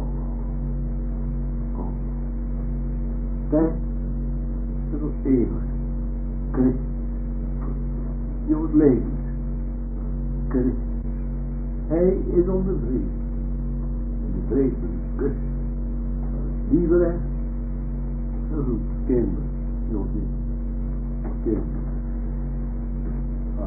Tijd, dat is eeuwig. Christus. Je wordt levend. Christus. Hij is onze vriend. En de vrees met een kus. Dat is liefde. Dat is een kinderen. Nog niet. Kinderen. Ah.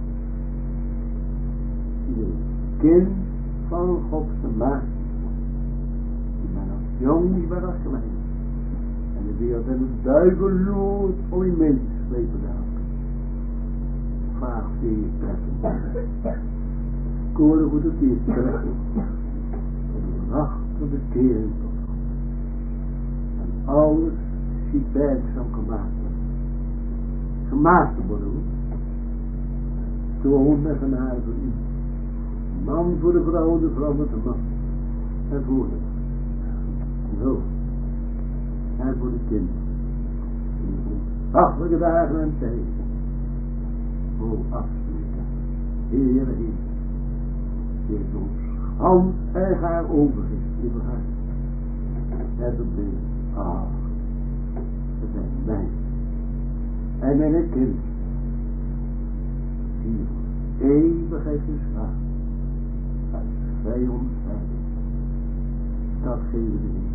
Je kind van God gemaakt. Je bent als jong, je bent als klein. En de wereld en de duivel loert om je mee te slepen daar. Vaag zie je trekken. Koren goed het hier trekken. Tot een wachtende kering tot God. En alles ziet werkzaam gemaakt worden. Gemaakt worden hoor. Toon met genade voor u. Man voor de vrouw, de vrouw met de man. en voor hem. Zo. En voor de kinderen. Afelijke dagen en tijden. O Afrika. Heere, Heer. Geef ons hand en haar overzicht over haar. En ze bleef. Ah. Het zijn mij. En mijn kind. Die voor eeuwigheid gestaan. Uit vrij ontferming. Dat geven we niet.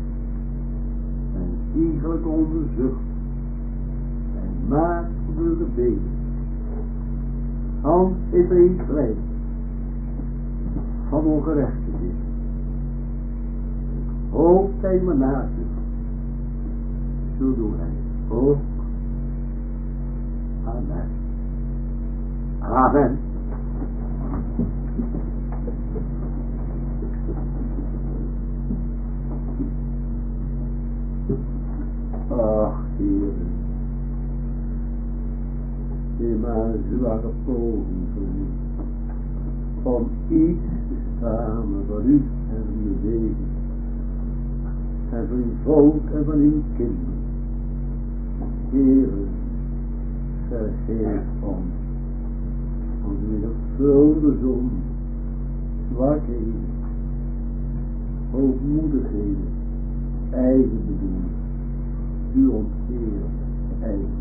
En iegelijk onderzocht. En maakt de gebeden. Hand is er niet vrij. Van ongerechtigheid. Ik hoop hij me naast u. Zo doet hij ook. Amen. Amen. Ach, Heer. Neem maar een zwakke poging voor u. Om iets te samen van u en van uw leven. En van uw volk en van uw kinderen. Heer, vergeef ons. Onze menigvuldige zon, zwakheden, hoogmoedigheden, eigen bedoeling, u ontheer, eigen.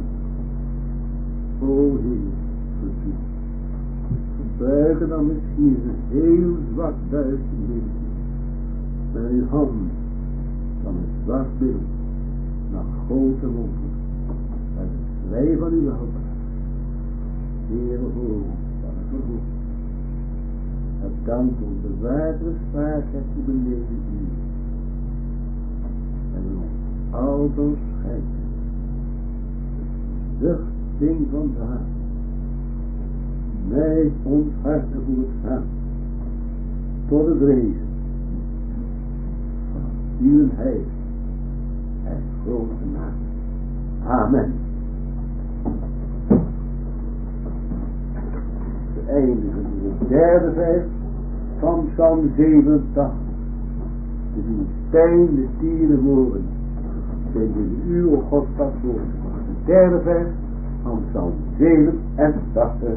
O Heer, verzoek. Buigen dan misschien een heel zwak duizend met uw hand van een zwak beeld naar grote wonderen en het vrij van uw hulp. Heer, hoog, van het verhoed. Het dank om de ware spraakheid te beleven u. En ons aldoor schijnt. Zuchting van daad. Mij ons hart voor het gaan. Tot het rezen. Van uw heil. En grote naam. Amen. Eindigen de derde vers van Psalm zevenentachtig. De Filistijn de tieren horen. Tegen u, o God, staat voor. De derde vers van Psalm zevenentachtig.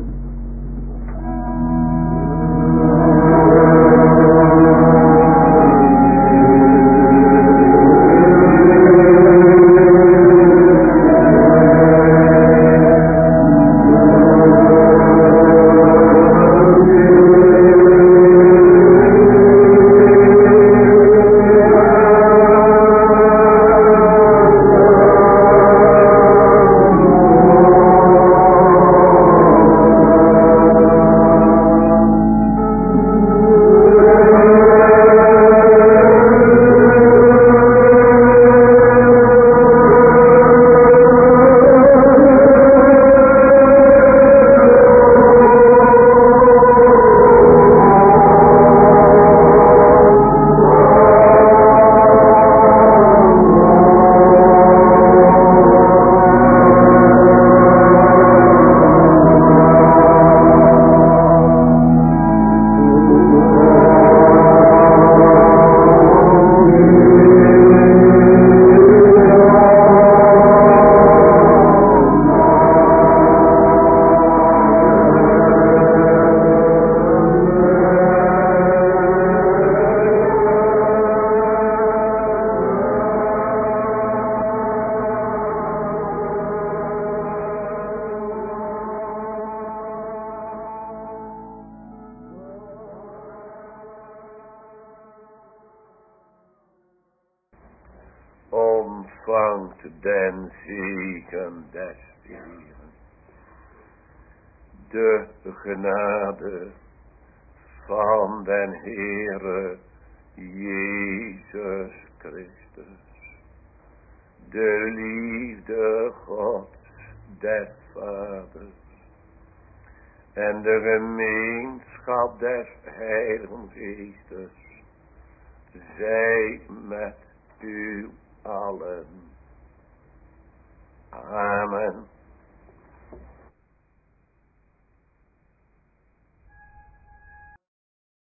Ontvangt den zegen des Heeren. De genade van den Heere Jezus Christus. De liefde Gods des Vaders. En de gemeenschap des Heiligen Geestes. Zij met u allen. Amen.